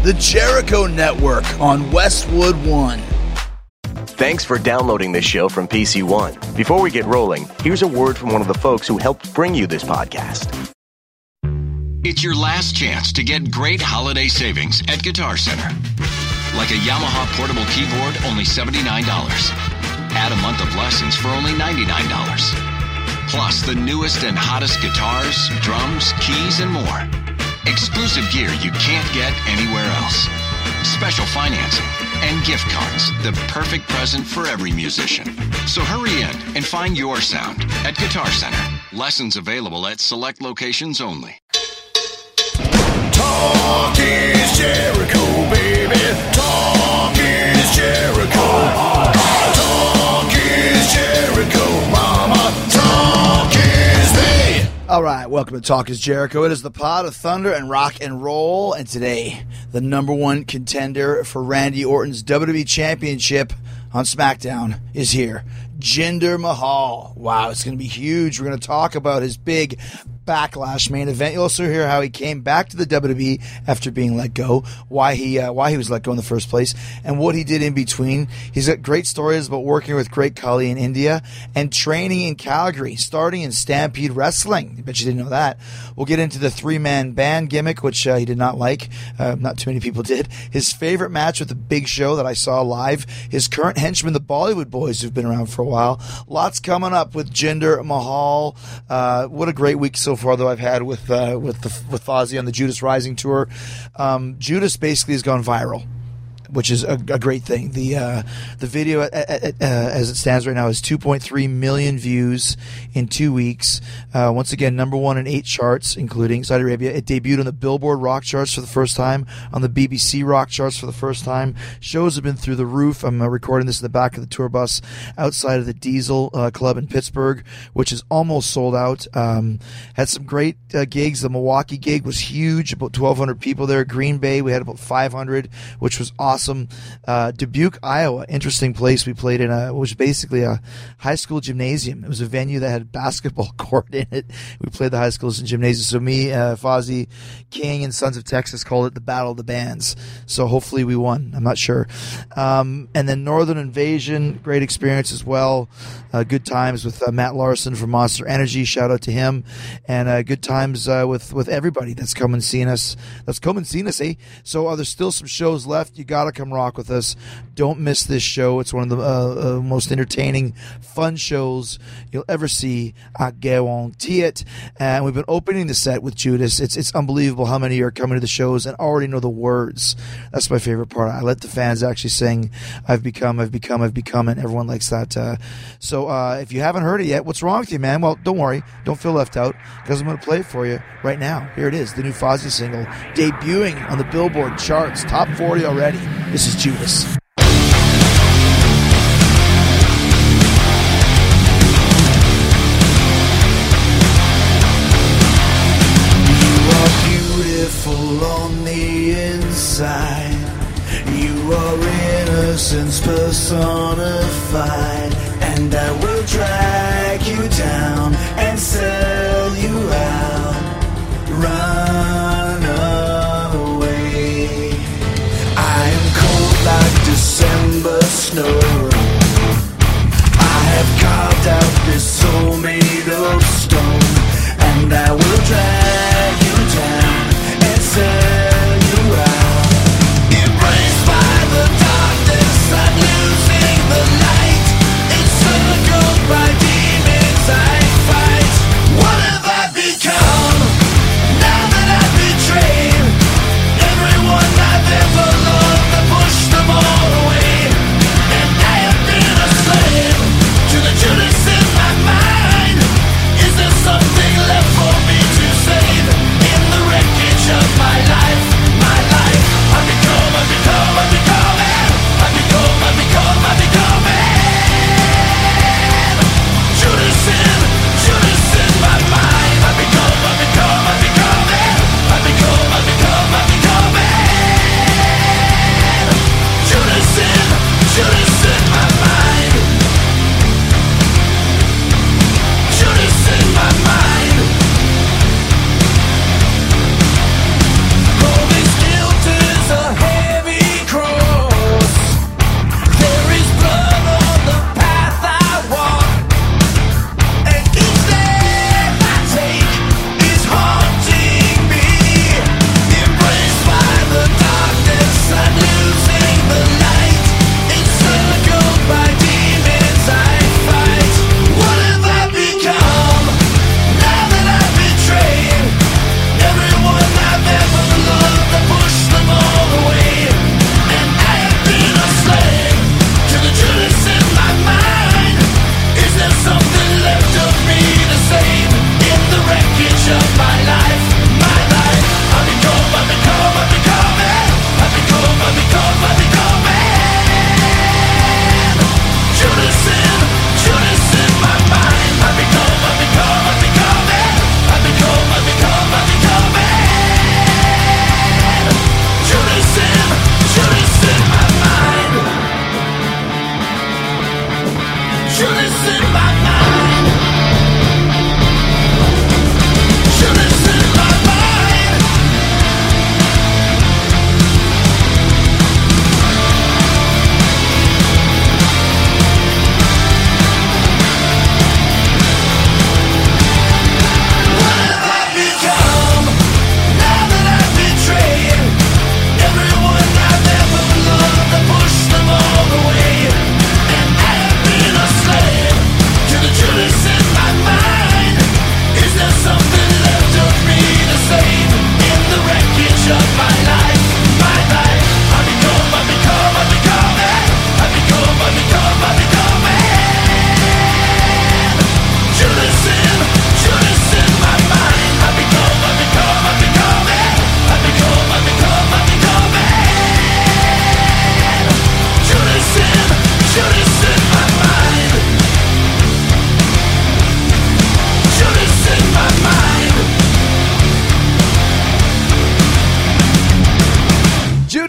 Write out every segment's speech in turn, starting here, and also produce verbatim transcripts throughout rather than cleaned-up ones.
the Jericho Network on Westwood One. Thanks for downloading this show from P C One. Before we get rolling, here's a word from one of the folks who helped bring you this podcast. It's your last chance to get great holiday savings at Guitar Center. Like a Yamaha portable keyboard, only seventy-nine dollars. Add a month of lessons for only ninety-nine dollars. Plus the newest and hottest guitars, drums, keys, and more. Exclusive gear you can't get anywhere else. Special financing and gift cards, the perfect present for every musician. So hurry in and find your sound at Guitar Center. Lessons available at select locations only. Talk is Jericho, baby. Talk is Jericho. Talk is Jericho, mama. Talk is me. All right, welcome to Talk is Jericho. It is the pod of thunder and rock and roll. And today, the number one contender for Randy Orton's W W E Championship on SmackDown is here. Jinder Mahal. Wow, it's going to be huge. We're going to talk about his big Backlash main event. You'll also hear how he came back to the W W E after being let go, why he uh, why he was let go in the first place, and what he did in between. He's got great stories about working with Great Khali in India and training in Calgary, starting in Stampede Wrestling. I bet you didn't know that. We'll get into the three-man band gimmick, which uh, he did not like. Uh, not too many people did. His favorite match with the Big Show that I saw live. His current henchmen, the Bollywood Boys, who've been around for a while. Lots coming up with Jinder Mahal. Uh, what a great week so far, though, I've had with uh, with the, with Fozzy on the Judas Rising tour. Um, Judas basically has gone viral, which is a, a great thing. The uh, the video, uh, uh, as it stands right now, is two point three million views in two weeks. Uh, once again, number one in eight charts, including Saudi Arabia. It debuted on the Billboard rock charts for the first time, on the B B C rock charts for the first time. Shows have been through the roof. I'm uh, recording this in the back of the tour bus outside of the Diesel uh, Club in Pittsburgh, which is almost sold out. Um, had some great uh, gigs. The Milwaukee gig was huge, about twelve hundred people there. Green Bay, we had about five hundred, which was awesome. Awesome. Uh, Dubuque, Iowa, interesting place. We played in a, it was basically a high school gymnasium. It was a venue that had a basketball court in it. We played the high school's gymnasium. So me, uh, Fozzy, King, and Sons of Texas called it the Battle of the Bands. So hopefully we won. I'm not sure. Um, and then Northern Invasion, great experience as well. Uh, good times with uh, Matt Larson from Monster Energy. Shout out to him. And uh, good times uh, with, with everybody that's come and seen us. That's come and seen us, eh? So uh, there's still some shows left. You got to come rock with us. Don't miss this show. It's one of the uh, uh, most entertaining, fun shows you'll ever see. I guarantee it. And we've been opening the set with Judas. It's it's unbelievable how many are coming to the shows and already know the words. That's my favorite part. I let the fans actually sing, I've become, I've become, I've become, and everyone likes that. Uh, so uh, if you haven't heard it yet, what's wrong with you, man? Well, don't worry. Don't feel left out, because I'm going to play it for you right now. Here it is, the new Fozzy single, debuting on the Billboard charts, top forty already. This is Judas. You are beautiful on the inside. You are innocence personified. And I will drag you down and sell you out. Run away. I am cold like December snow. I have carved out this soul made of stone. And I will drag you down and sell you out. Embraced by the darkness, I'm losing the light. Encircled by demons I fight. What have I become? Now that I've betrayed everyone I've ever loved, I pushed them all away. And I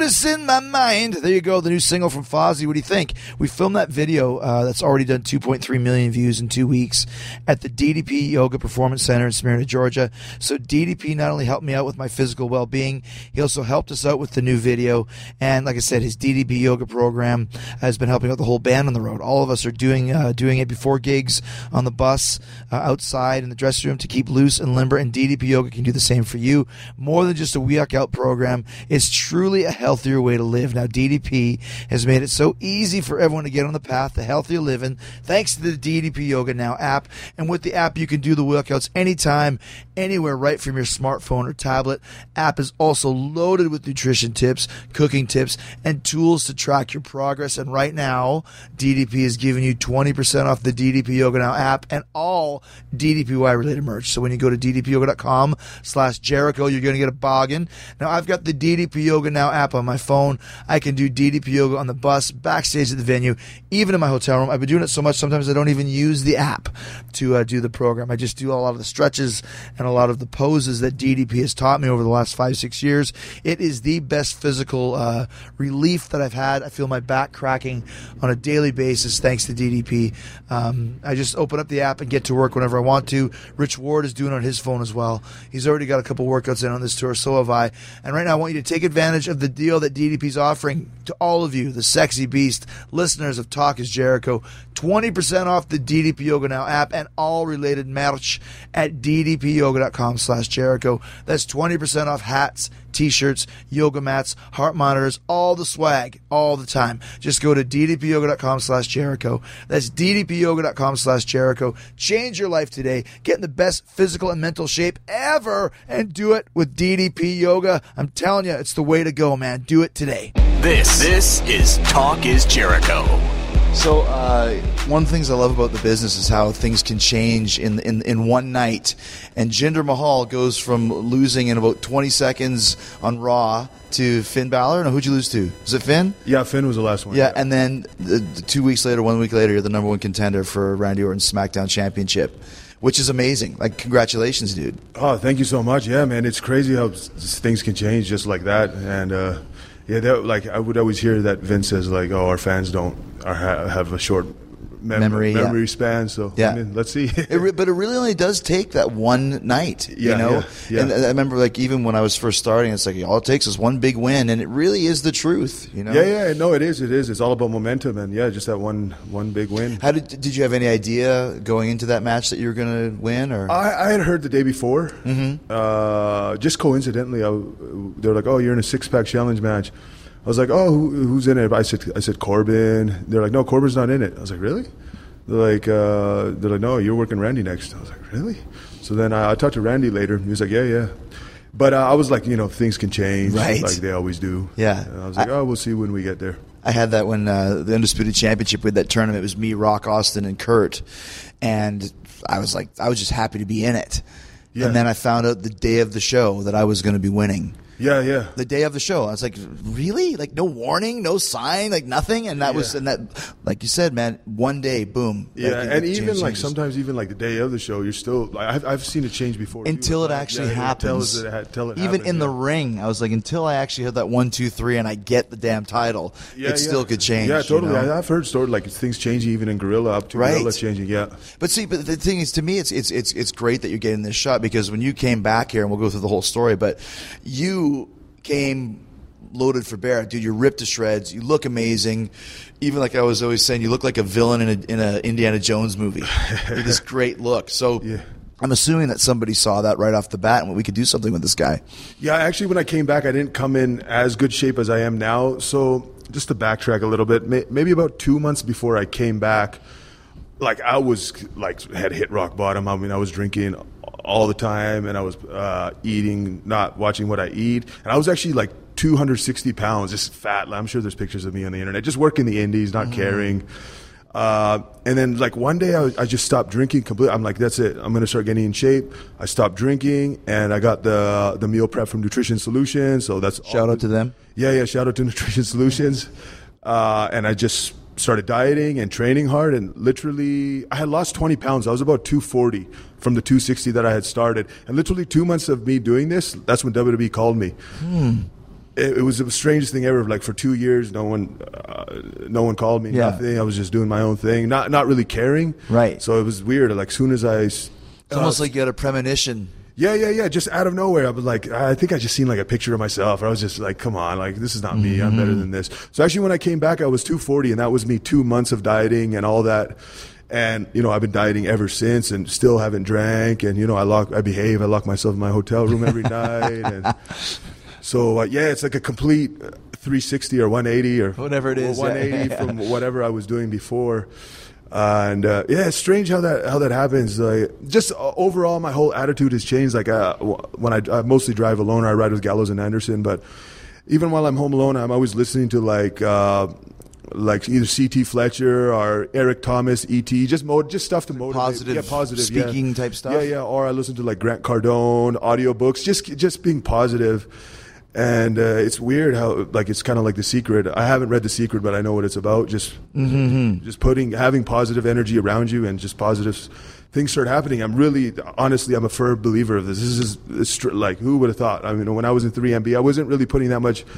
Christmas in my mind. There you go, the new single from Fozzy. What do you think? We filmed that video uh, that's already done two point three million views in two weeks at the D D P Yoga Performance Center in Smyrna, Georgia. So D D P not only helped me out with my physical well-being, he also helped us out with the new video. And like I said, his D D P Yoga program has been helping out the whole band on the road. All of us are doing uh, doing it before gigs, on the bus, uh, outside, in the dressing room to keep loose and limber. And D D P Yoga can do the same for you. More than just a workout program, it's truly a healthier way to live. Now, D D P has made it so easy for everyone to get on the path to healthier living thanks to the D D P Yoga Now app. And with the app, you can do the workouts anytime, anywhere, right from your smartphone or tablet. App is also loaded with nutrition tips, cooking tips, and tools to track your progress. And right now, D D P is giving you twenty percent off the D D P Yoga Now app and all D D P Y-related merch. So when you go to ddpyoga.com slash Jericho, you're going to get a bargain. Now, I've got the D D P Yoga Now app on my phone. I can do D D P Yoga on the bus, backstage at the venue, even in my hotel room. I've been doing it so much, sometimes I don't even use the app to uh, do the program. I just do a lot of the stretches and a lot of the poses that D D P has taught me over the last five, six years. It is the best physical uh, relief that I've had. I feel my back cracking on a daily basis thanks to D D P. Um, I just open up the app and get to work whenever I want to. Rich Ward is doing it on his phone as well. He's already got a couple workouts in on this tour, so have I. And right now I want you to take advantage of the deal that D D P is offering to all of you, the Sexy Beast listeners of Talk is Jericho. twenty percent off the D D P Yoga Now app and all related merch at ddpyoga.com slash Jericho. That's twenty percent off hats, t-shirts, yoga mats, heart monitors, all the swag, all the time. Just go to ddpyoga.com slash Jericho. That's ddpyoga.com slash Jericho. Change your life today. Get in the best physical and mental shape ever and do it with D D P Yoga. I'm telling you, it's the way to go, man. Do it today. This, this is Talk is Jericho. So uh, one of the things I love about the business is how things can change in in, in one night. And Jinder Mahal goes from losing in about twenty seconds on Raw to Finn Balor. No, who'd you lose to? Was it Finn? Yeah, Finn was the last one. Yeah, yeah. And then the, the two weeks later, one week later, you're the number one contender for Randy Orton's SmackDown Championship, which is amazing. Like, congratulations, dude. Oh, thank you so much. Yeah, man, it's crazy how things can change just like that. And uh, yeah, that, like I would always hear that Vince says like, "Oh, our fans don't are, have a short mem- memory memory yeah. span." So yeah, I mean, let's see. it re- but it really only does take that one night, yeah, you know. Yeah, yeah. And I remember, like, even when I was first starting, it's like all it takes is one big win, and it really is the truth, you know. Yeah, yeah, no, it is, it is. It's all about momentum, and yeah, just that one one big win. How did did you have any idea going into that match that you were going to win, or? I, I had heard the day before. Mm-hmm. Uh, just coincidentally, I, they were like, "Oh, you're in a six pack challenge match." I was like, "Oh, who, who's in it?" I said, "I said Corbin." They're like, "No, Corbin's not in it." I was like, "Really?" They're like, uh, "They're like, no, you're working Randy next." I was like, "Really?" So then I, I talked to Randy later. He was like, "Yeah, yeah." But uh, I was like, you know, things can change, right, like they always do. Yeah. And I was like, I, "Oh, we'll see when we get there." I had that when uh, the Undisputed Championship with that tournament. It was me, Rock, Austin, and Kurt, and I was like, I was just happy to be in it. Yeah. And then I found out the day of the show that I was going to be winning. Yeah, yeah. The day of the show, I was like, really? Like, no warning, no sign, like nothing. And that yeah. was, and that, like you said, man, one day, boom. Yeah, and even like changes. Sometimes, even like the day of the show, you're still. Like, I've I've seen it change before. Until too. it actually yeah, happens. It, tell it even happens, in yeah. the ring, I was like, until I actually had that one, two, three, and I get the damn title, yeah, it yeah. still could change. Yeah, totally. You know? I've heard stories like things changing even in Gorilla up to right. Gorilla changing. Yeah. But see, but the thing is, to me, it's it's it's it's great that you're getting this shot because when you came back here, and we'll go through the whole story, but you came loaded for bear, dude. You're ripped to shreds. You look amazing. Even like I was always saying, you look like a villain in a in a Indiana Jones movie. With this great look. So yeah. I'm assuming that somebody saw that right off the bat, and we could do something with this guy. Yeah, actually, when I came back, I didn't come in as good shape as I am now. So just to backtrack a little bit, maybe about two months before I came back, like I was like had hit rock bottom. I mean, I was drinking all the time, and I was uh, eating, not watching what I eat, and I was actually like two hundred sixty pounds, just fat. I'm sure there's pictures of me on the internet, just working the indies, not mm-hmm. caring. Uh, and then like one day I, I just stopped drinking completely. I'm like, that's it. I'm going to start getting in shape. I stopped drinking, and I got the the meal prep from Nutrition Solutions. So that's shout out to them. Yeah, yeah. Shout out to Nutrition Solutions. Uh, and I just started dieting and training hard, and literally I had lost twenty pounds. I was about two forty from the two sixty that I had started. And literally two months of me doing this, that's when W W E called me. Hmm. it, it was the strangest thing ever. Like for two years, no one, uh, no one called me. Yeah. Nothing. I was just doing my own thing, not not really caring. Right. So it was weird. Like as soon as I, It's almost like you had a premonition. Yeah, yeah, yeah. Just out of nowhere, I was like, I think I just seen like a picture of myself. I was just like, come on, like this is not me. I'm better than this. So actually, when I came back, I was two forty, and that was me two months of dieting and all that. And you know, I've been dieting ever since, and still haven't drank. And you know, I lock, I behave. I lock myself in my hotel room every night. And so uh, yeah, it's like a complete three sixty or one eighty or Whatever it is, one eighty yeah. from whatever I was doing before. Uh, and uh, yeah, it's strange how that how that happens. Like, just uh, overall, my whole attitude has changed. Like uh, when I, I mostly drive alone, or I ride with Gallows and Anderson. But even while I'm home alone, I'm always listening to like uh, like either C T Fletcher or Eric Thomas, E T, just mo- just stuff to motivate. Positive, yeah, positive speaking yeah. type stuff. Yeah, yeah. Or I listen to like Grant Cardone audiobooks. Just just being positive. And uh, it's weird how, like, it's kind of like The Secret. I haven't read The Secret, but I know what it's about. Just, Mm-hmm. just putting, having positive energy around you, and just positive things start happening. I'm really, honestly, I'm a firm believer of this. This is it's str- like, who would have thought? I mean, when I was in three M B, I wasn't really putting that much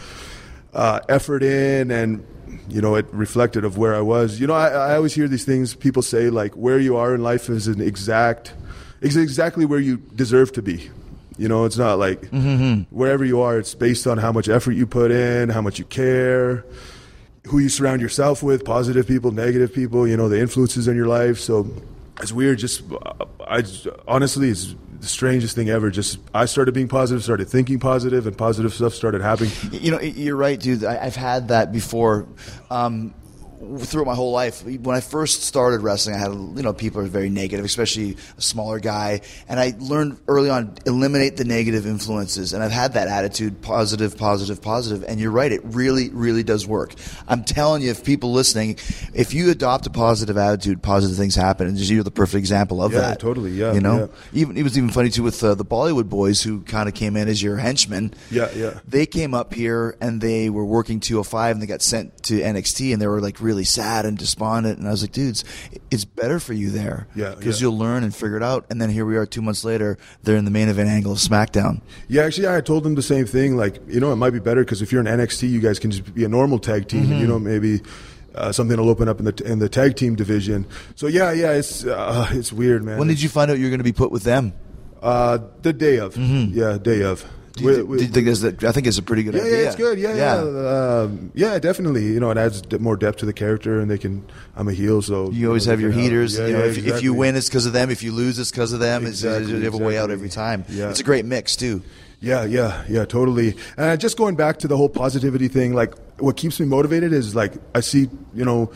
uh, effort in, and you know, it reflected of where I was. You know, I, I always hear these things. People say like, where you are in life is an exact, is exactly where you deserve to be. You know, it's not like Mm-hmm. wherever you are, it's based on how much effort you put in, how much you care, who you surround yourself with, positive people, negative people, you know, the influences in your life. So it's weird. Just, I honestly, it's the strangest thing ever. Just, I started being positive, started thinking positive, and positive stuff started happening. You know, you're right, dude. I, I've had that before. Um, throughout my whole life, when I first started wrestling, I had, you know, people are very negative, especially a smaller guy, and I learned early on, eliminate the negative influences, and I've had that attitude, positive, positive, positive, and you're right, it really, really does work. I'm telling you, if people listening, if you adopt a positive attitude, positive things happen, and you're the perfect example of Yeah, that. totally, yeah, You know? yeah. Even, it was even funny, too, with uh, the Bollywood boys who kind of came in as your henchmen. Yeah, yeah. They came up here, and they were working two oh five, and they got sent to N X T, and they were, like, really sad and despondent, and I was like, dudes, it's better for you there, Yeah, because yeah. you'll learn and figure it out. And then here we are two months later, they're in the main event angle of SmackDown. Yeah, actually, I told them the same thing. Like, you know, it might be better because if you're in N X T, you guys can just be a normal tag team. Mm-hmm. And, you know, maybe uh, something will open up in the in the tag team division. So yeah, yeah, it's uh, it's weird, man. When did you find out you were going to be put with them? Uh, the day of. Mm-hmm. Yeah, day of. Do you, We- we- do you think it's that, I think it's a pretty good yeah, idea. yeah, it's good. Yeah, yeah, um, yeah, definitely. You know, it adds d- more depth to the character, and they can. I'm a heel, so You always know, have they your can help. heaters. Yeah, you know, yeah, if, if you exactly. win, it's because of them. If you lose, it's because of them. It's, Exactly, you have a way out exactly. every time. Yeah. It's a great mix too. Yeah, yeah, yeah, totally. And uh, just going back to the whole positivity thing, like what keeps me motivated is like I see, you know,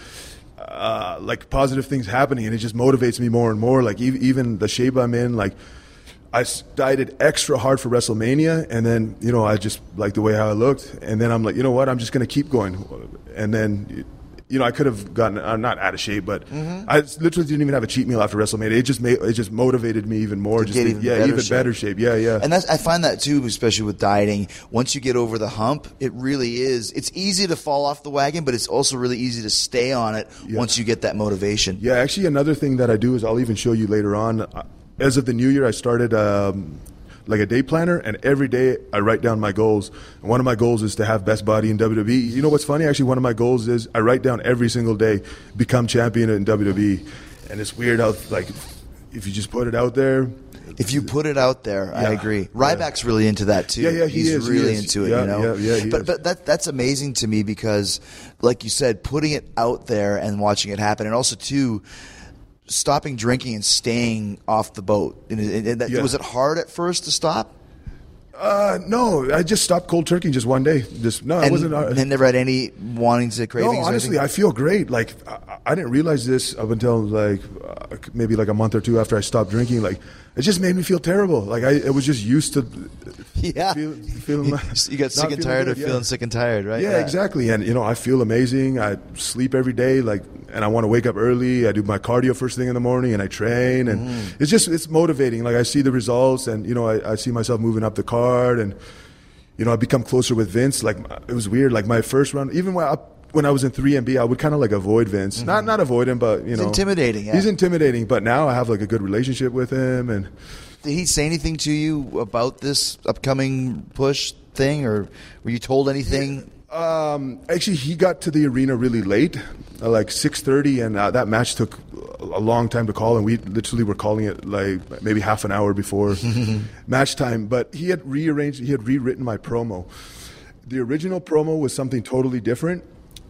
uh, like positive things happening, and it just motivates me more and more. Like e- even the shape I'm in, like I s- dieted extra hard for WrestleMania, and then you know I just like the way how I looked, and then I'm like, you know what, I'm just gonna keep going, and then. You know, I could have gotten uh, not out of shape, but Mm-hmm. I literally didn't even have a cheat meal after WrestleMania. It just made it just motivated me even more. To just get to- even yeah, better even shape. better shape. Yeah, yeah. And that's, I find that too, especially with dieting. Once you get over the hump, it really is. It's easy to fall off the wagon, but it's also really easy to stay on it Yeah. once you get that motivation. Yeah, actually, another thing that I do is I'll even show you later on. Uh, As of the new year, I started um, like a day planner, and every day I write down my goals. And one of my goals is to have best body in W W E. You know what's funny? Actually, one of my goals is I write down every single day, become champion in W W E. And it's weird how, like, if you just put it out there. If you put it out there, I Yeah. agree. Ryback's really into that too. Yeah, yeah, he He's is, he really is. into it, Yeah, you know. yeah, yeah, he but is. but that that's amazing to me because, like you said, putting it out there and watching it happen, and also too, stopping drinking and staying off the boat. And, and, and that, Yeah. was it hard at first to stop? Uh, no, I just stopped cold turkey just one day. Just no, it And, wasn't. Uh, and never had any wanting to cravings. No, or honestly, anything? I feel great. Like I, I didn't realize this up until like uh, maybe like a month or two after I stopped drinking. Like it just made me feel terrible. Like I, I was just used to. Yeah. Feel, feeling my, You got sick not and feeling tired good, of yeah. feeling sick and tired, right? Yeah, exactly. And you know, I feel amazing. I sleep every day, like, and I want to wake up early. I do my cardio first thing in the morning, and I train, and Mm. it's just it's motivating. Like I see the results, and you know, I, I see myself moving up the card, and you know, I become closer with Vince. Like it was weird. Like my first run, even when I, when I was in three M B, I would kind of like avoid Vince. Mm-hmm. Not not avoid him, but you He's know, intimidating, yeah. He's intimidating. But now I have like a good relationship with him, and Did he say anything to you about this upcoming push? thing, or were you told anything? Um, actually, he got to the arena really late, uh, like six thirty, and uh, that match took a long time to call, and we literally were calling it like maybe half an hour before match time. But he had rearranged, he had rewritten my promo. The original promo was something totally different.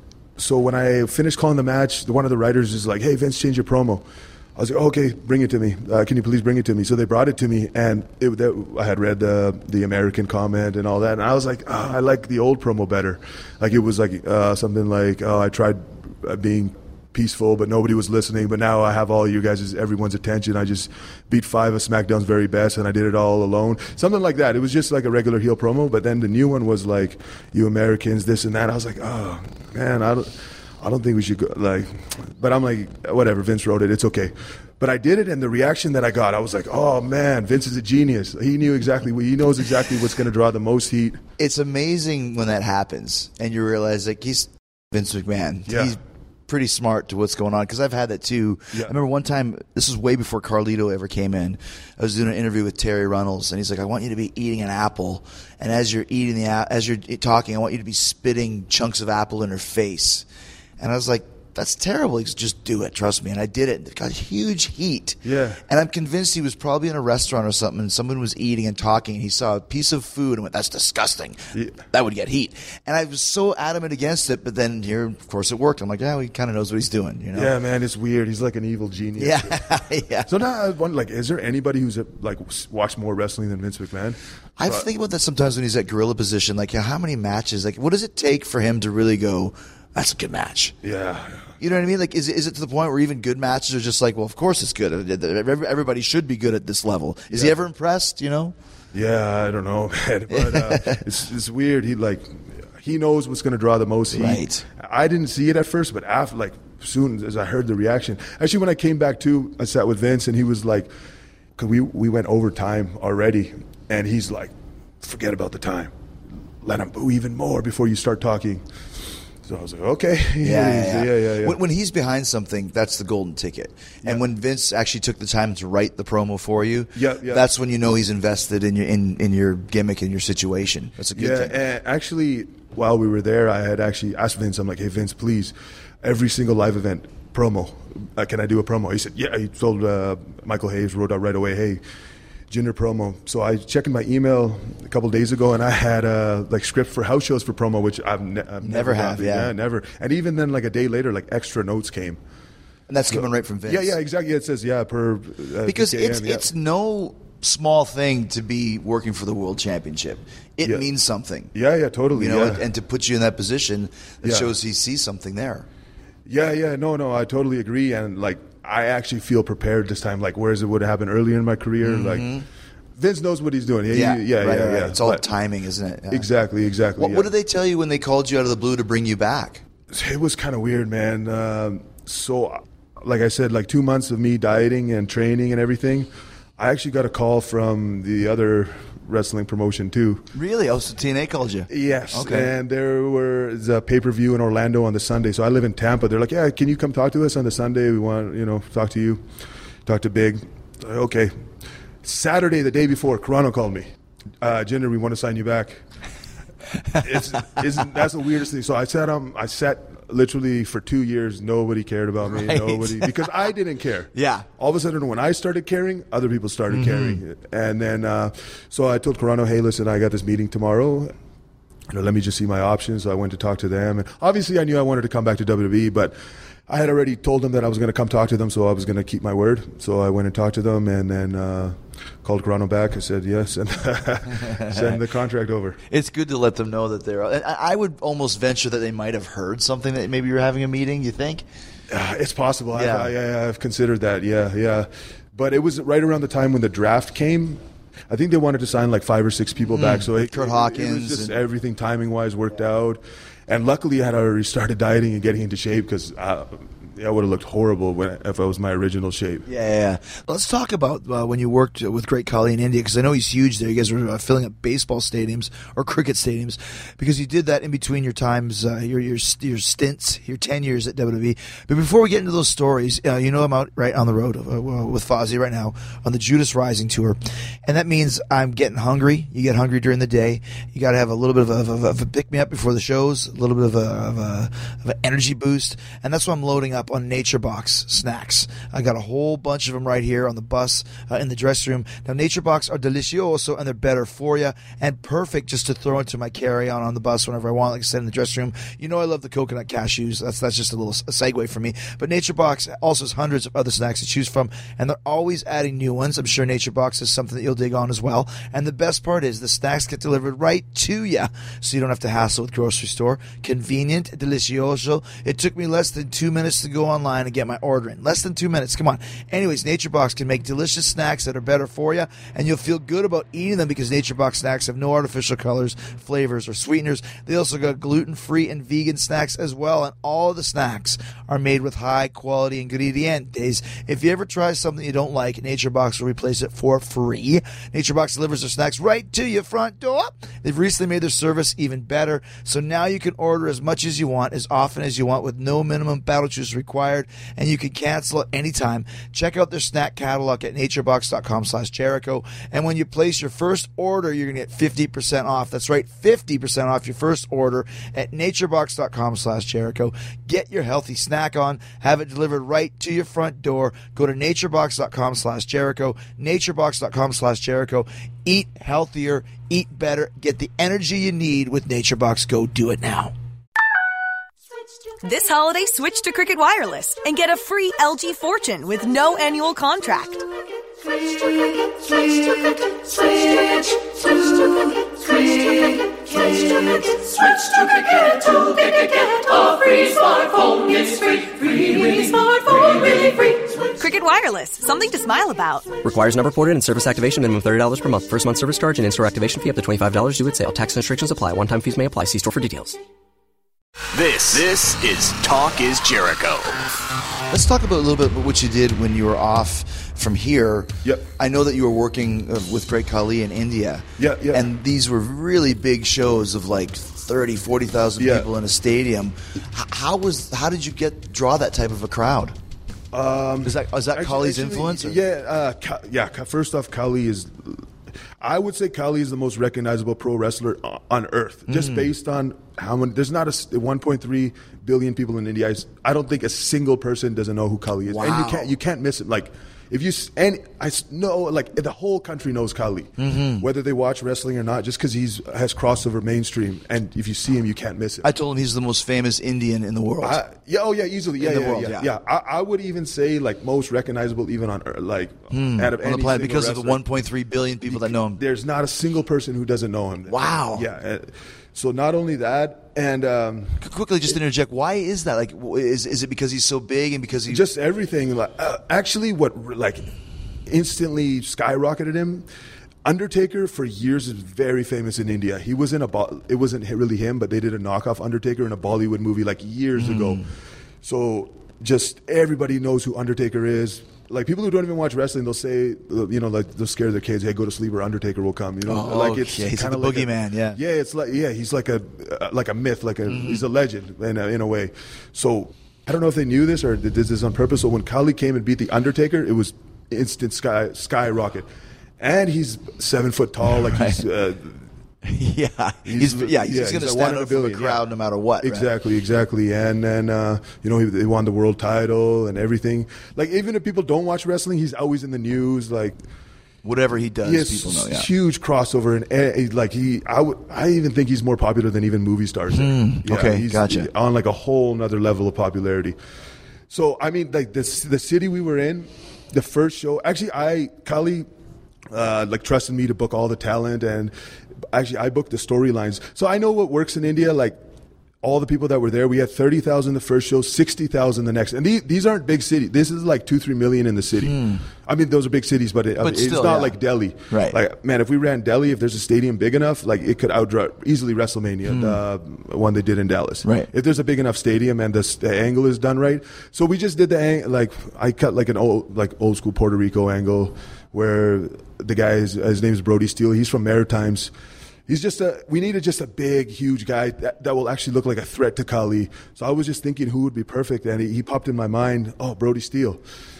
So when I finished calling the match, one of the writers is like, "Hey, Vince, change your promo." I was like, oh, "Okay, bring it to me. Uh, can you please bring it to me?" So they brought it to me, and it, that, I had read the the American comment and all that, and I was like, oh, I like the old promo better. Like it was like uh, something like, "Oh, I tried uh, being peaceful, but nobody was listening. But now I have all you guys, everyone's attention. I just beat five of SmackDown's very best, and I did it all alone." Something like that. It was just like a regular heel promo, but then the new one was like, "You Americans, this and that." I was like, oh man, I don't. I don't think we should go, like, but I'm like, whatever, Vince wrote it, it's okay. But I did it, and the reaction that I got, I was like, oh man, Vince is a genius. He knew exactly, he knows exactly what's going to draw the most heat. It's amazing when that happens, and you realize, like, he's Vince McMahon. Yeah. He's pretty smart to what's going on, because I've had that too. Yeah. I remember one time, this was way before Carlito ever came in, I was doing an interview with Terry Runnels, and he's like, "I want you to be eating an apple, and as you're eating the as you're talking, I want you to be spitting chunks of apple in her face." And I was like, that's terrible. He goes, "Just do it, trust me." And I did it. It got huge heat. Yeah. And I'm convinced he was probably in a restaurant or something, and someone was eating and talking, and he saw a piece of food and went, "That's disgusting." Yeah. That would get heat. And I was so adamant against it, but then here, of course, it worked. I'm like, yeah, he kind of knows what he's doing, you know? Yeah, man, it's weird. He's like an evil genius. Yeah, yeah. So now I wonder, like, is there anybody who's like watched more wrestling than Vince McMahon? I But- think about that sometimes when he's at gorilla position. Like, how many matches? Like, what does it take for him to really go, "That's a good match"? Yeah. You know what I mean? Like, is is it to the point where even good matches are just like, well, of course it's good. Everybody should be good at this level. Is Yeah. he ever impressed? You know? Yeah, I don't know, man. But uh, it's it's weird. He like he knows what's going to draw the most heat. Right. I didn't see it at first, but after, like, soon as I heard the reaction, actually, when I came back too, I sat with Vince, and he was like, "Cause we we went overtime already," and he's like, "Forget about the time. Let him boo even more before you start talking." So I was like, okay. Yeah, yeah, yeah, yeah, yeah. When, when he's behind something, that's the golden ticket. And Yeah. when Vince actually took the time to write the promo for you, Yeah, yeah. that's when you know he's invested in your in, in your gimmick and your situation. That's a good Yeah, thing. and actually, while we were there, I had actually asked Vince, I'm like, "Hey, Vince, please, every single live event, promo. Uh, can I do a promo?" He said, yeah. He told uh, Michael Hayes, wrote out right away, "Hey, Jinder promo." So I checked in my email a couple days ago, and I had a like script for house shows for promo, which I've, ne- I've Never never, have, done. yeah. never. And even then, like a day later, like extra notes came. And that's coming right from Vince. Yeah, yeah, exactly. It says, yeah, per uh, Because D K N, it's yeah. it's no small thing to be working for the World Championship. It Yeah. means something. Yeah, yeah, totally. You know, yeah. and to put you in that position, it Yeah. shows he sees something there. Yeah, yeah, no, no, I totally agree, and like I actually feel prepared this time. Like, whereas it would have happened earlier in my career, like Vince knows what he's doing. He- Yeah, yeah, right, yeah, right, yeah. right. It's all But- timing, isn't it? Yeah. Exactly, exactly. What, yeah. what did they tell you when they called you out of the blue to bring you back? It was kind of weird, man. Um, so, like I said, like two months of me dieting and training and everything, I actually got a call from the other wrestling promotion too. Really? Oh, so T N A called you? Yes. Okay. And there was a pay-per-view in Orlando on the Sunday. So I live in Tampa. They're like, "Yeah, can you come talk to us on the Sunday? We want, you know, talk to you, talk to Big." Okay. Saturday, the day before, Carano called me. Uh, Jinder, we want to sign you back. It's, isn't, that's the weirdest thing. So I sat um, I sat literally for two years. Nobody cared about me. Right. Nobody, because I didn't care. Yeah. All of a sudden, when I started caring, other people started caring. And then, uh, so I told Carano, "Hey, listen, I got this meeting tomorrow. You know, let me just see my options." So I went to talk to them, and obviously, I knew I wanted to come back to W W E, but I had already told them that I was going to come talk to them, so I was going to keep my word. So I went and talked to them, and then uh, called Carano back. I said yes, and send the contract over. It's good to let them know that they're. And I I would almost venture that they might have heard something that maybe you're having a meeting. You think? Uh, it's possible. Yeah. I, I, I, I've considered that. Yeah, yeah. But it was right around the time when the draft came. I think they wanted to sign like five or six people back. So it, Kurt it- Hawkins it was just and- everything timing wise worked out. And luckily, I had already started dieting and getting into shape because uh, yeah, I would have looked horrible when, if I was my original shape. Yeah, yeah, yeah. Let's talk about uh, when you worked with Great Khali in India, because I know he's huge there. You guys were uh, filling up baseball stadiums or cricket stadiums, because you did that in between your times, uh, your, your your stints, your ten years at W W E. But before we get into those stories, uh, you know I'm out right on the road uh, with Fozzy right now on the Judas Rising tour, and that means I'm getting hungry. You get hungry during the day. You got to have a little bit of a, of a, of a pick-me-up before the shows, a little bit of, a, of, a, of an energy boost, and that's what I'm loading up on Nature Box snacks. I got a whole bunch of them right here on the bus, uh, in the dressing room. Now, Nature Box are delicioso, and they're better for you, and perfect just to throw into my carry-on on the bus whenever I want, like I said, in the dressing room. You know I love the coconut cashews. That's that's just a little a segue for me. But Nature Box also has hundreds of other snacks to choose from, and they're always adding new ones. I'm sure Nature Box is something that you'll dig on as well. And the best part is the snacks get delivered right to you, so you don't have to hassle with grocery store. Convenient, delicioso. It took me less than two minutes to go online and get my order in. Less than two minutes. Come on. Anyways, Nature Box can make delicious snacks that are better for you, and you'll feel good about eating them because Nature Box snacks have no artificial colors, flavors, or sweeteners. They also got gluten-free and vegan snacks as well, and all of the snacks are made with high-quality ingredientes. If you ever try something you don't like, Nature Box will replace it for free. Nature Box delivers their snacks right to your front door. They've recently made their service even better, so now you can order as much as you want, as often as you want, with no minimum battle juice required, and you can cancel at any time. Check out their snack catalog at naturebox.com slash Jericho, and when you place your first order, you're going to get fifty percent off. That's right, fifty percent off your first order at naturebox.com slash Jericho. Get your healthy snack on. Have it delivered right to your front door. Go to naturebox.com slash Jericho, naturebox.com slash Jericho. Eat healthier, eat better, get the energy you need with NatureBox. Go do it now. This holiday, switch to Cricket Wireless and get a free L G Fortune with no annual contract. Switch to Cricket, switch to Cricket, switch to Cricket, switch to Cricket, to Cricket, get a free smartphone, it's free, free, free smartphone, really free. Cricket Wireless, something to smile about. Requires number ported and service activation, minimum thirty dollars per month. First month service charge and in-store activation fee up to twenty-five dollars due at sale. Tax and restrictions apply. One-time fees may apply. See store for details. This, this is Talk is Jericho. Let's talk about a little bit about what you did when you were off from here. Yep. I know that you were working uh, with Great Khali in India. Yeah, yeah. And these were really big shows of like thirty, forty thousand Yeah. people in a stadium. H- how was how did you get draw that type of a crowd? Um, Is that is that actually- Khali's actually, influence? or- Yeah, uh, Ka- yeah. Ka- First off, Khali is, I would say Khali is the most recognizable pro wrestler o- on earth, just Mm. based on how many. There's not a s- one point three billion people in India. I s- I don't think a single person doesn't know who Khali is, and Wow. you can't you can't miss it. Like. If you s- and I s- know, like the whole country knows Khali, Mm-hmm. whether they watch wrestling or not, just because he's has crossed over mainstream, and if you see him, you can't miss it. I told him he's the most famous Indian in the world. I, yeah, oh yeah, easily, yeah, In the yeah, world, yeah, yeah. yeah. I, I would even say like most recognizable, even on Earth, like out of Hmm. on any the planet single because of the wrestler. one point three billion people that know him. There's not a single person who doesn't know him. Wow. Yeah. uh, So not only that, and um, Quickly, just interject. Why is that? Like, w- is is it because he's so big and because he just everything. Like, uh, actually, what like instantly skyrocketed him. Undertaker for years is very famous in India. He was in a Bo- it wasn't really him, but they did a knockoff Undertaker in a Bollywood movie like years Hmm. ago. So just everybody knows who Undertaker is. Like people who don't even watch wrestling, they'll say, you know, like they'll scare their kids, "Hey, go to sleep, or Undertaker will come." You know, Oh, like it's okay. He's kind of like like the boogeyman, a, yeah. yeah, it's like yeah, he's like a uh, like a myth, like a Mm-hmm. he's a legend in a, in a way. So I don't know if they knew this or did this on purpose. So when Khali came and beat the Undertaker, it was instant sky skyrocket, and he's seven foot tall, like he's. Uh, yeah, he's, yeah, he's, yeah, going to he's a stand one in out a from the billion, crowd yeah. no matter what. right? Exactly, exactly. And then, uh, you know, he, he won the world title and everything. Like, even if people don't watch wrestling, he's always in the news. Like, Whatever he does, he has people know. Yeah. huge crossover. And uh, like, he, I, would, I even think he's more popular than even movie stars. Yeah, okay, he's gotcha. on like a whole nother level of popularity. So, I mean, like, this, the city we were in, the first show, actually, I, Khali, uh, like, trusted me to book all the talent, and actually, I booked the storylines. So I know what works in India. Like, all the people that were there, we had thirty thousand the first show, sixty thousand the next. And these, these aren't big cities. This is like two, three million in the city. Hmm. I mean, those are big cities, but, it, but I mean, still, it's not yeah. like Delhi. Right. Like, man, if we ran Delhi, if there's a stadium big enough, like it could outrun easily WrestleMania, hmm. the one they did in Dallas. Right. If there's a big enough stadium and the, the angle is done right. So we just did the, ang- like, I cut like an old, like old school Puerto Rico angle where the guy, is, his name is Brody Steele. He's from Maritimes. He's just a, we needed just a big, huge guy that, that will actually look like a threat to Khali. So I was just thinking who would be perfect, and he, he popped in my mind, oh, Brody Steele.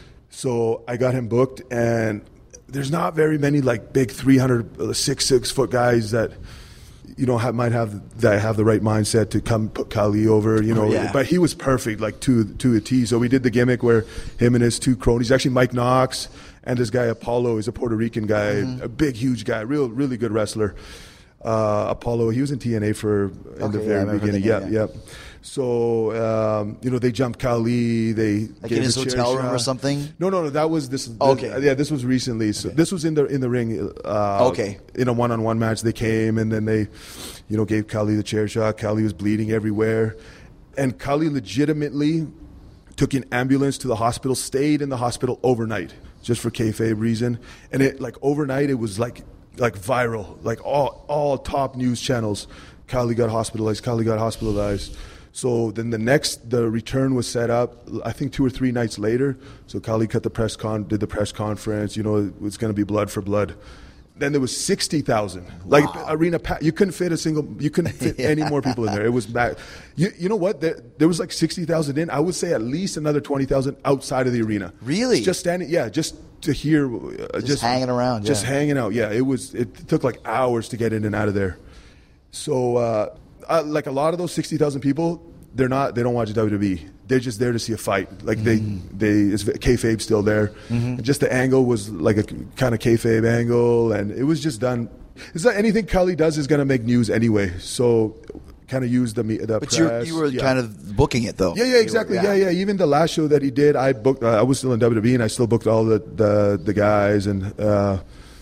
So I got him booked, and there's not very many like big three hundred, six, six foot guys that, you know, have, might have, that have the right mindset to come put Khali over, you know. Yeah. But he was perfect, like to, to a T. So we did the gimmick where him and his two cronies, actually Mike Knox and this guy Apollo is a Puerto Rican guy, mm-hmm. a big, huge guy, real, really good wrestler. Uh, Apollo, he was in T N A for in okay, the very yeah, beginning. Yeah, yeah, yeah. yeah. So um, you know, they jumped Khali. They like gave in his a hotel room shot. or something. No, no, no. That was this. Okay. This, yeah, this was recently. So okay. this was in the in the ring. Uh, okay. In a one-on-one match, they came and then they, you know, gave Khali the chair shot. Khali was bleeding everywhere, and Khali legitimately took an ambulance to the hospital. Stayed in the hospital overnight just for kayfabe reason, and it like overnight it was like. like viral, like all all top news channels. Khali got hospitalized, Khali got hospitalized. So then the next, the return was set up, I think two or three nights later. So Khali cut the press con, did the press conference, you know, it was going to be blood for blood. Then there was sixty thousand. Like wow. arena, pa- you couldn't fit a single, you couldn't fit yeah. any more people in there. It was back. You, you know what? There, there was like sixty thousand in. I would say at least another twenty thousand outside of the arena. Really? Just standing, yeah, just to hear. Uh, just, just hanging around. Just yeah. hanging out, yeah. It was. It took like hours to get in and out of there. So, uh, uh, like a lot of those sixty thousand people, they're not, they don't watch W W E. They're just there to see a fight. Like mm. they, they, it's kayfabe still there. Mm-hmm. And just the angle was like a kind of kayfabe angle, and it was just done. It's not anything Khali does is going to make news anyway. So, kind of use the the but press. But you were yeah. kind of booking it though. Yeah, yeah, exactly. Were, yeah. yeah, yeah. Even the last show that he did, I booked. Uh, I was still in W W E, and I still booked all the the, the guys. And uh,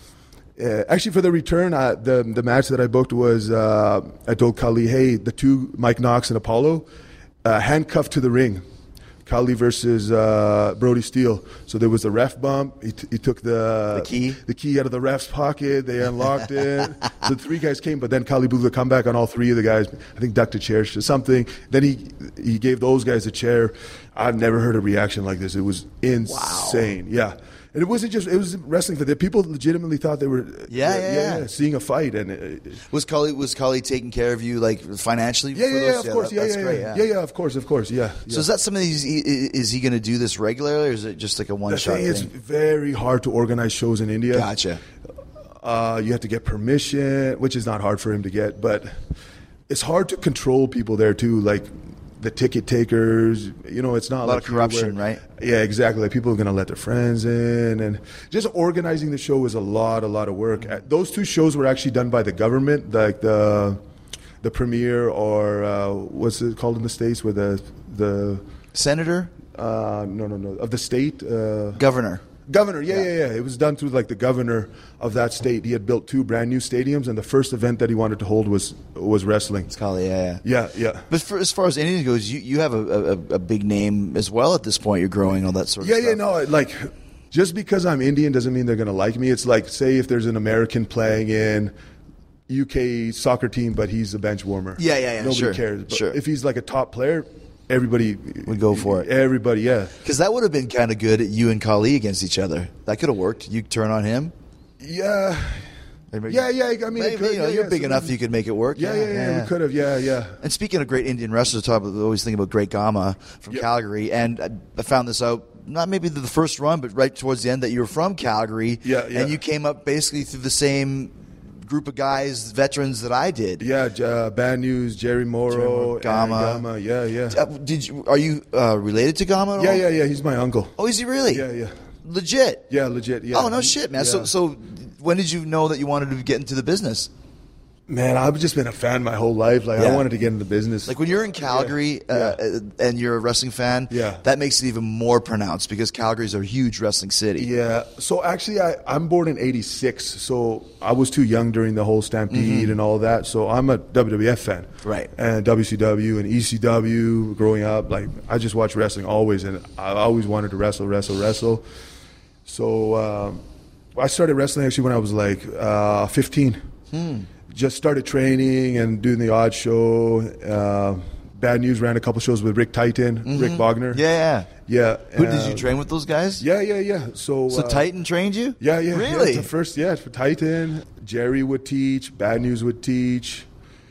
uh, actually, for the return, uh, the the match that I booked was uh, I told Khali, hey, the two Mike Knox and Apollo. Uh, handcuffed to the ring, Khali versus uh, Brody Steele. So there was a ref bump. He, t- he took the, the key the key out of the ref's pocket. They unlocked it. So the three guys came, but then Khali blew the comeback on all three of the guys. I think ducked a chair or something. Then he he gave those guys a chair. I've never heard a reaction like this. It was insane. Wow. Yeah. And it wasn't just, it was wrestling for the people legitimately thought they were yeah, yeah, yeah, yeah, yeah seeing a fight. And it, was Khali was Khali taking care of you like financially? Yeah, for yeah, those? yeah, of yeah, course. That, yeah, that's yeah, great, yeah, yeah, yeah, yeah, of course, of course, yeah. So yeah. is that something he's, is he going to do this regularly, or is it just like a one shot thing? It's very hard to organize shows in India. Gotcha. Uh, you have to get permission, which is not hard for him to get, but it's hard to control people there too. Like the ticket takers, you know, it's not a lot like of corruption, where, right? Yeah, exactly. Like people are going to let their friends in, and just organizing the show is a lot, a lot of work. Those two shows were actually done by the government, like the the premier or uh, what's it called in the States, where the the senator? Uh, no, no, no, of the state uh, governor. Governor, yeah, yeah, yeah, yeah. It was done through like the governor of that state. He had built two brand new stadiums, and the first event that he wanted to hold was was wrestling. It's called, yeah, yeah, yeah, yeah. But for, as far as Indian goes, you, you have a, a, a big name as well at this point. You're growing, all that sort of yeah, stuff. Yeah, yeah, no, like just because I'm Indian doesn't mean they're gonna like me. It's like, say if there's an American playing in U K soccer team, but he's a bench warmer. Yeah, yeah, yeah. Nobody sure. cares. But sure. if he's like a top player, everybody would go for it. Everybody, yeah. Because that would have been kind of good at you and Khali against each other. That could have worked. You turn on him. Yeah. Maybe, yeah, yeah. I mean, maybe, could, you know, yeah, you're yeah, big so enough maybe, you could make it work. Yeah, yeah, yeah. yeah, yeah. We could have. Yeah, yeah. And speaking of great Indian wrestlers, I always think about Great Gama from yep. Calgary, and I found this out. Not maybe the first run, but right towards the end that you were from Calgary. Yeah, yeah. And you came up basically through the same group of guys, veterans that I did. Yeah, uh, Bad News, Jerry Morrow, Gama. Gama. Yeah, yeah. Uh, did you? Are you uh, related to Gama at yeah, all? Yeah, yeah, He's my uncle. Oh, is he really? Yeah, yeah. Legit. Yeah, legit. Yeah. Oh no, shit, man. Yeah. So, so when did you know that you wanted to get into the business? Man, I've just been a fan my whole life. Like, Yeah. I wanted to get into business. Like when you're in Calgary Yeah. Uh, Yeah. and you're a wrestling fan, Yeah. that makes it even more pronounced because Calgary's a huge wrestling city. Yeah. So actually, I, I'm born in eighty-six, so I was too young during the whole Stampede and all that. So I'm a W W F fan. Right. And W C W and E C W growing up. Like, I just watched wrestling always, and I always wanted to wrestle, wrestle, wrestle. So um, I started wrestling actually when I was like uh, fifteen. Hmm. Just started training and doing the odd show. Uh, Bad News ran a couple shows with Rick Titan, Rick Wagner. Yeah, yeah. Yeah. Who did uh, you train with those guys? Yeah, yeah, yeah. So, So uh, Titan trained you? Yeah, yeah. Really? Yeah, the first, yeah, for Titan, Jerry would teach, Bad News would teach,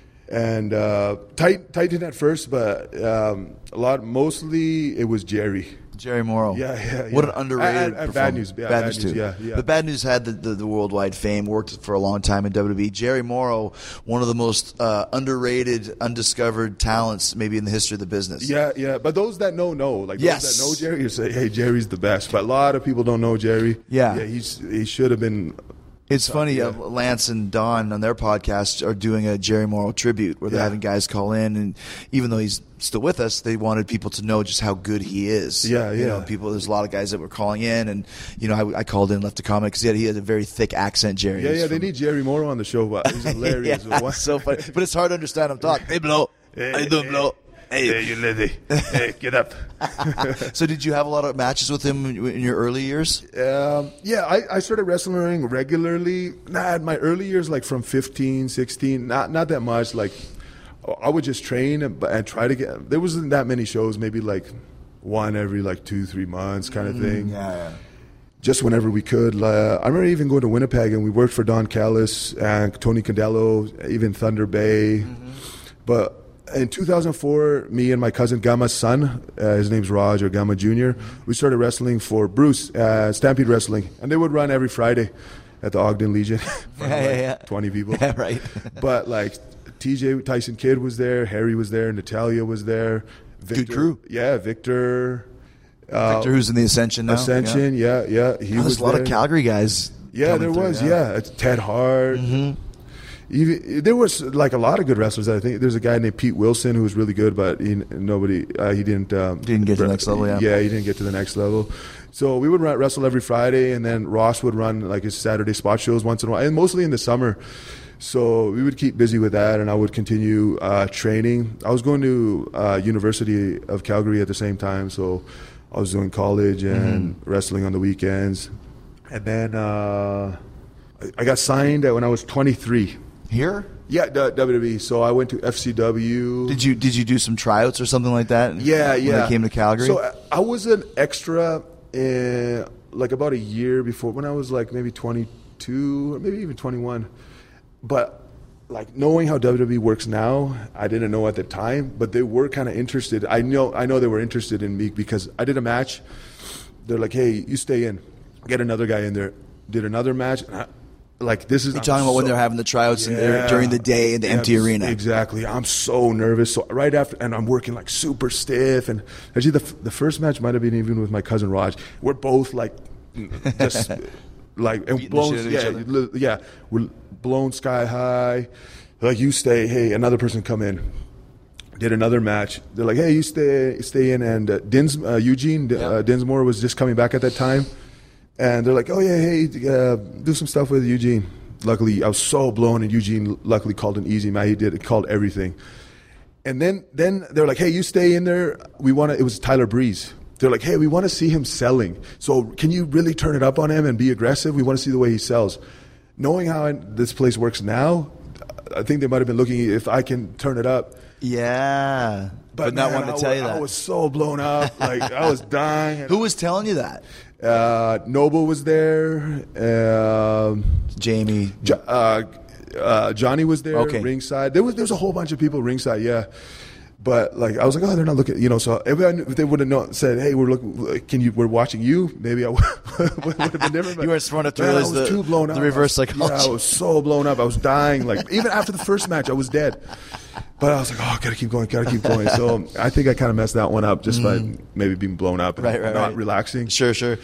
and uh, Titan, Titan at first, but um, a lot, mostly it was Jerry. Jerry Morrow. Yeah, yeah, What yeah. an underrated And- and Bad performer. News, yeah, Bad, Bad News, News, too. yeah, yeah. But Bad News had the, the, the worldwide fame, worked for a long time in W W E. Jerry Morrow, one of the most uh, underrated, undiscovered talents maybe in the history of the business. Yeah, yeah. But those that know, know. Like Yes. those that know Jerry, you say, hey, Jerry's the best. But a lot of people don't know Jerry. Yeah. Yeah, he's he should have been. It's funny, yeah. uh, Lance and Don on their podcast are doing a Jerry Morrow tribute where they're Yeah. having guys call in, and even though he's still with us, they wanted people to know just how good he is. Yeah, You yeah. know, people. There's a lot of guys that were calling in, and you know, I, I called in and left a comment because he had, he had a very thick accent. Jerry. Yeah, He's yeah. They from- need Jerry Morrow on the show. But he's hilarious. yeah, it's so funny, but it's hard to understand him talk. Hey, Blow. Hey, How you doing, hey, Blow? Hey. Hey, you lady. Hey, get up. So, did you have a lot of matches with him in in your early years? Um, yeah, I, I started wrestling regularly. Nah, in my early years, like from fifteen, sixteen, not not that much. Like, I would just train and, and try to get. There wasn't that many shows, maybe like one every like two, three months kind of thing. Yeah. Just whenever we could. Uh, I remember even going to Winnipeg and we worked for Don Callis and Tony Condello, even Thunder Bay. But in two thousand four, me and my cousin Gamma's son, uh, his name's Raj or Gamma Junior, we started wrestling for Bruce, uh, Stampede Wrestling. And they would run every Friday at the Ogden Legion. for Yeah, like yeah, yeah. twenty people. Yeah, right. But like T J Tyson Kidd was there, Harry was there, Natalia was there. Victor, crew. Yeah, Victor. Uh, Victor, who's in the Ascension now? Ascension, yeah, yeah. He Yeah. Oh, was there's a lot there. of Calgary guys. Yeah, coming there through, was. Yeah, It's Ted Hart. Even, there was like a lot of good wrestlers. I think there's a guy named Pete Wilson who was really good, but he nobody uh, he didn't um, Didn't get to the next level, yeah. yeah, he didn't get to the next level. So we would run, wrestle every Friday, and then Ross would run like his Saturday spot shows once in a while, and mostly in the summer. So we would keep busy with that, and I would continue uh, training. I was going to uh, University of Calgary at the same time, so I was doing college and Mm-hmm. wrestling on the weekends. And then uh, I- I got signed when I was twenty-three. Here? Yeah, d- W W E. So I went to F C W. Did you did you do some tryouts or something like that? Yeah, when yeah. they came to Calgary. So I- I was an extra, in, like about a year before, when I was like maybe twenty-two or maybe even twenty-one. But like knowing how W W E works now, I didn't know at the time, but they were kind of interested. I know, I know they were interested in me because I did a match. They're like, "Hey, you stay in, get another guy in there." Did another match. And I, like this is You're talking about when they're having the tryouts in there during the day in the Yeah, empty arena. Exactly. I'm so nervous. So right after, and I'm working like super stiff. And actually, the the first match might have been even with my cousin Raj. We're both like, just like and Beating the blown. shit out of Yeah, each li- yeah. We're blown sky high. Like you stay. Hey, another person come in. Did another match. They're like, hey, you stay stay in. And uh, Dins uh, Eugene uh, Dinsmore was just coming back at that time. And they're like, oh, yeah, hey, uh, do some stuff with Eugene. Luckily, I was so blown, and Eugene luckily called an easy match. He did. He called everything. And then then they're like, hey, you stay in there. We want to, it was Tyler Breeze. They're like, hey, we want to see him selling. So can you really turn it up on him and be aggressive? We want to see the way he sells. Knowing how I, this place works now, I think they might have been looking if I can turn it up. Yeah, but, not man, wanting to I tell wa- you that. I was so blown up. Like, I was dying. Who was telling you that? Uh, Noble was there. Um, Jamie. Jo- uh, uh, Johnny was there. Okay. Ringside. There was there was a whole bunch of people ringside. Yeah, but like I was like, oh, they're not looking. You know, so if, I, knew- if they would have known, said, hey, we're looking. Can you? We're watching you. Maybe I would have been different. But, You were smart enough to man, realize I was the- too blown the up. reverse I was- psychology. Yeah, I was so blown up. I was dying. Like even after the first match, I was dead. But I was like, oh, gotta keep going, gotta keep going. So I think I kind of messed that one up just by maybe being blown up and Right, right, not right. relaxing. Sure, sure.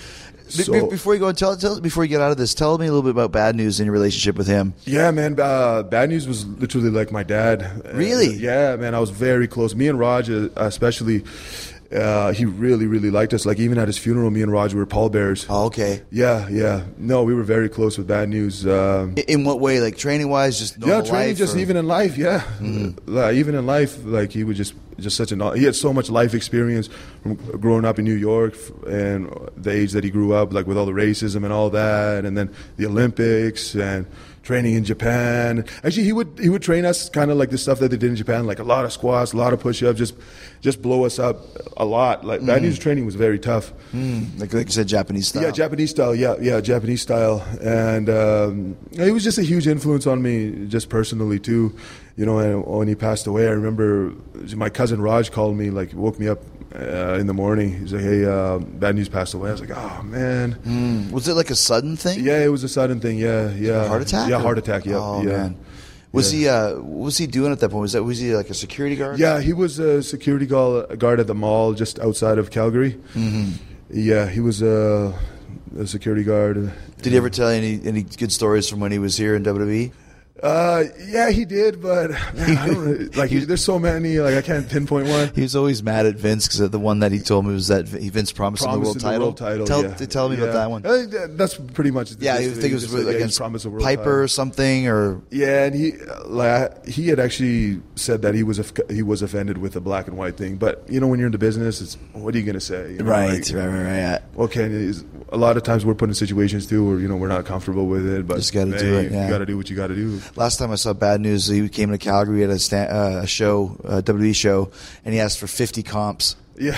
Be- So, be- before you go, tell, tell before you get out of this, tell me a little bit about Bad News and your relationship with him. yeah, man, uh, Bad News was literally like my dad. Really? Uh, yeah, man, I was very close. Me and Raj, uh, especially, uh, he really, really liked us. Like even at his funeral, me and Raj were pallbearers. Oh, okay. Yeah, yeah. No, we were very close with Bad News. Um, In, in what way? Like training wise, just normal yeah, training life, just or- even in life. Yeah, Mm-hmm. Like, even in life, like he was just just such an. He had so much life experience from growing up in New York f- and the age that he grew up, like with all the racism and all that, and then the Olympics and training in Japan. Actually, he would he would train us kind of like the stuff that they did in Japan, like a lot of squats, a lot of push-ups, just just blow us up a lot. Like Bad News training was very tough. Mm, like, like you said, Japanese style. Yeah, Japanese style. Yeah, yeah, Japanese style, and um, it was just a huge influence on me, just personally too. You know, and when he passed away, I remember my cousin Raj called me, like woke me up uh, in the morning. He's like, "Hey, uh, Bad News passed away." I was like, "Oh man." Mm. Was it like a sudden thing? Yeah, it was a sudden thing. Yeah, yeah. A heart attack? Yeah, or- heart attack. Yeah, Oh yeah. man. Was Yeah. he? Uh, what was he doing at that point? Was that? Was he like a security guard? Yeah, he was a security guard guard at the mall just outside of Calgary. Mm-hmm. Yeah, he was a, a security guard. Did he ever tell you any any good stories from when he was here in W W E? Uh, yeah, he did, but man, I don't like. There's so many, like I can't pinpoint one. He was always mad at Vince because the one that he told me was that he Vince promised, him the world Promised him title. the world title. Tell, yeah. tell me yeah. about that one. Uh, that's pretty much. Yeah, he you think it was just really said, yeah, he against promised a world Piper title. or something, or Yeah, and he like he had actually said that he was off- he was offended with the black and white thing. But you know, when you're in the business, it's what are you gonna say? You know, right, like, right, right, right. Okay, is- a lot of times we're put in situations too where you know we're not comfortable with it, but Just gotta hey, do it, yeah. You got to do what you got to do. Last time I saw Bad News, he came to Calgary at a, sta- uh, a show, a W W E show, and he asked for fifty comps. Yeah.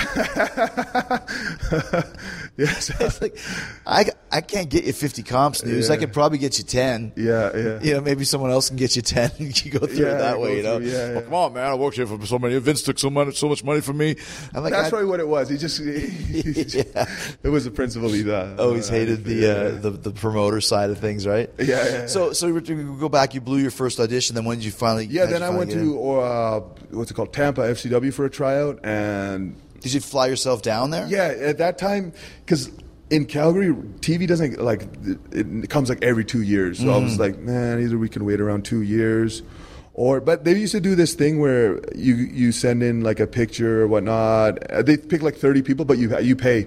yes. It's like, I, I can't get you fifty comps, News. I Yeah. could probably get you ten. Yeah, yeah. You know, maybe someone else can get you ten. You go through Yeah, it that go way, you know. through, yeah, Well, yeah. come on, man. I worked here for so many. Vince took so much, so much money from me. I'm like, That's I, probably what it was. He just, he, he just Yeah. it was the principle he uh, always uh, hated the, yeah. uh, the the promoter side of things, right? Yeah, yeah, yeah. So, so we go back. You blew your first audition. Then when did you finally? Yeah, how'd then you I finally went get in? to uh, what's it called, Tampa F C W for a tryout, and Did you fly yourself down there? yeah, at that time, because in Calgary, T V doesn't like it, it comes like every two years. So I was like, man, either we can wait around two years, or but they used to do this thing where you you send in like a picture or whatnot. Uh, They pick like thirty people, but you you pay,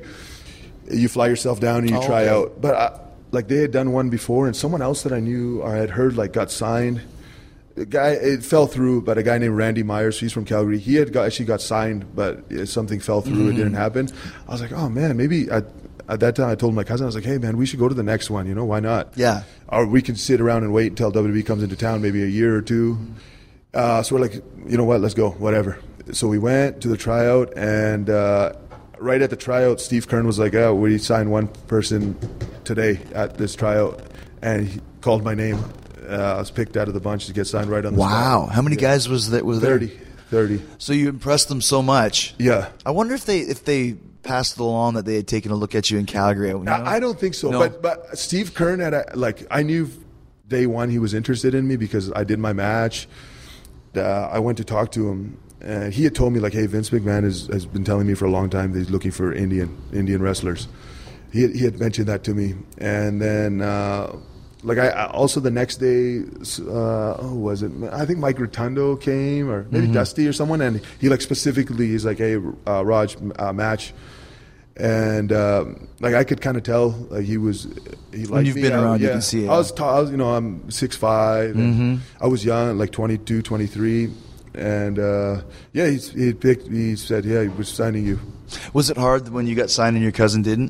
you fly yourself down and you Oh, try okay. out. But I, like they had done one before, and someone else that I knew or I had heard like got signed. A guy, it fell through, but a guy named Randy Myers, he's from Calgary. He had got, actually got signed, but uh, something fell through. It didn't happen. I was like, oh man, maybe I, at that time I told my cousin, I was like, hey man, we should go to the next one. You know, why not? Yeah. Or we can sit around and wait until W W E comes into town, maybe a year or two. Uh, so we're like, you know what, let's go, whatever. So we went to the tryout, and uh, right at the tryout, Steve Kern was like, oh, we signed one person today at this tryout, and he called my name. Uh, I was picked out of the bunch to get signed right on the Wow. spot. How many Yeah. guys was that? Was there? thirty. thirty. So you impressed them so much. Yeah. I wonder if they if they passed along that they had taken a look at you in Calgary. You know? I, I don't think so. No? But but Steve Kern had a, like I knew day one he was interested in me because I did my match. Uh, I went to talk to him, and he had told me like, "Hey, Vince McMahon has, has been telling me for a long time that he's looking for Indian Indian wrestlers." He he had mentioned that to me, and then. Uh, Like I I- also the next day, uh, oh was it? I think Mike Rotundo came, or maybe Mm-hmm. Dusty or someone, and he like specifically he's like, hey, uh, Raj, uh, match, and um, like I could kind of tell like he was he liked you've me. been I- around, you yeah. can see it. I was tall, I was, you know, I'm six five. Mm-hmm. I was young, like twenty-two, twenty-three, and uh, yeah, he he picked. He said, yeah, he was signing you. Was it hard when you got signed and your cousin didn't?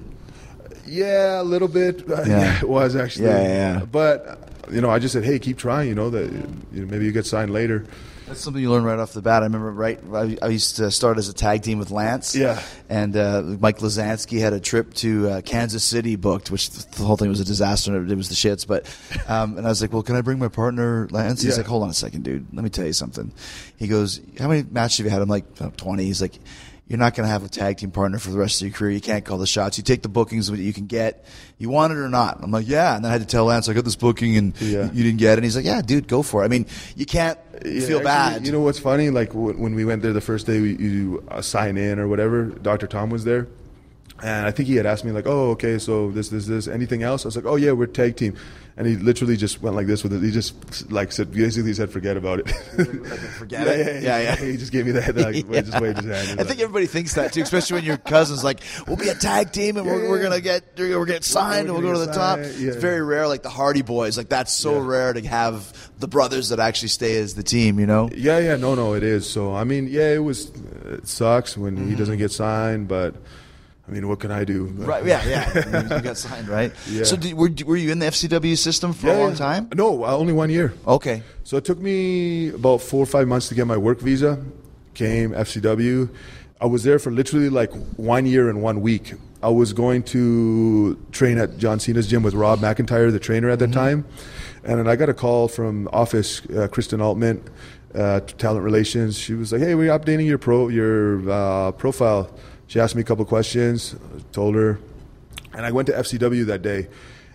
Yeah, a little bit. Uh, Yeah. yeah, it was actually. Yeah, yeah, yeah. But you know, I just said, hey, keep trying. You know that you know, maybe you get signed later. That's something you learn right off the bat. I remember, right? I, I used to start as a tag team with Lance. Yeah. And uh, Mike Lazansky had a trip to uh, Kansas City booked, which the whole thing was a disaster. It was the shits. But um, and I was like, well, can I bring my partner, Lance? He's Yeah. like, hold on a second, dude. Let me tell you something. He goes, how many matches have you had? I'm like, oh, twenty. He's like, you're not going to have a tag team partner for the rest of your career. You can't call the shots. You take the bookings that you can get. You want it or not? I'm like, yeah. And then I had to tell Lance, I got this booking and Yeah. you didn't get it. And he's like, yeah, dude, go for it. I mean, you can't Yeah, feel actually, bad. You know what's funny? Like w- when we went there the first day, we, you uh, sign in or whatever. Doctor Tom was there, And I think he had asked me like, oh, okay, so this, this, this, anything else? I was like, oh yeah, we're tag team. And he literally just went like this with it. He just like said, basically said, forget about it. Forget yeah, it. Yeah, Yeah, yeah. He just gave me that. Like, Yeah. just waved his hand. I think everybody thinks that too, especially when your cousin's like, "We'll be a tag team, and Yeah, we're, yeah, we're yeah. gonna get we're gonna get signed, and We're we'll go to gonna the get top." signed, yeah. It's very rare, like the Hardy Boys. Like that's so Yeah. rare to have the brothers that actually stay as the team. You know? Yeah, yeah, no, no, it is. So I mean, yeah, it was. It sucks when Mm-hmm. he doesn't get signed, but I mean, what can I do? Right? Yeah, yeah. You got signed, right? Yeah. So did, were were you in the F C W system for Yeah, a long yeah. time? No, uh, only one year. Okay. So it took me about four or five months to get my work visa. Came F C W. I was there for literally like one year and one week. I was going to train at John Cena's gym with Rob McIntyre, the trainer at the Mm-hmm. time. And then I got a call from office, uh, Kristen Altman, uh, talent relations. She was like, "Hey, we're updating your pro your uh, profile." She asked me a couple questions. Told her, and I went to F C W that day,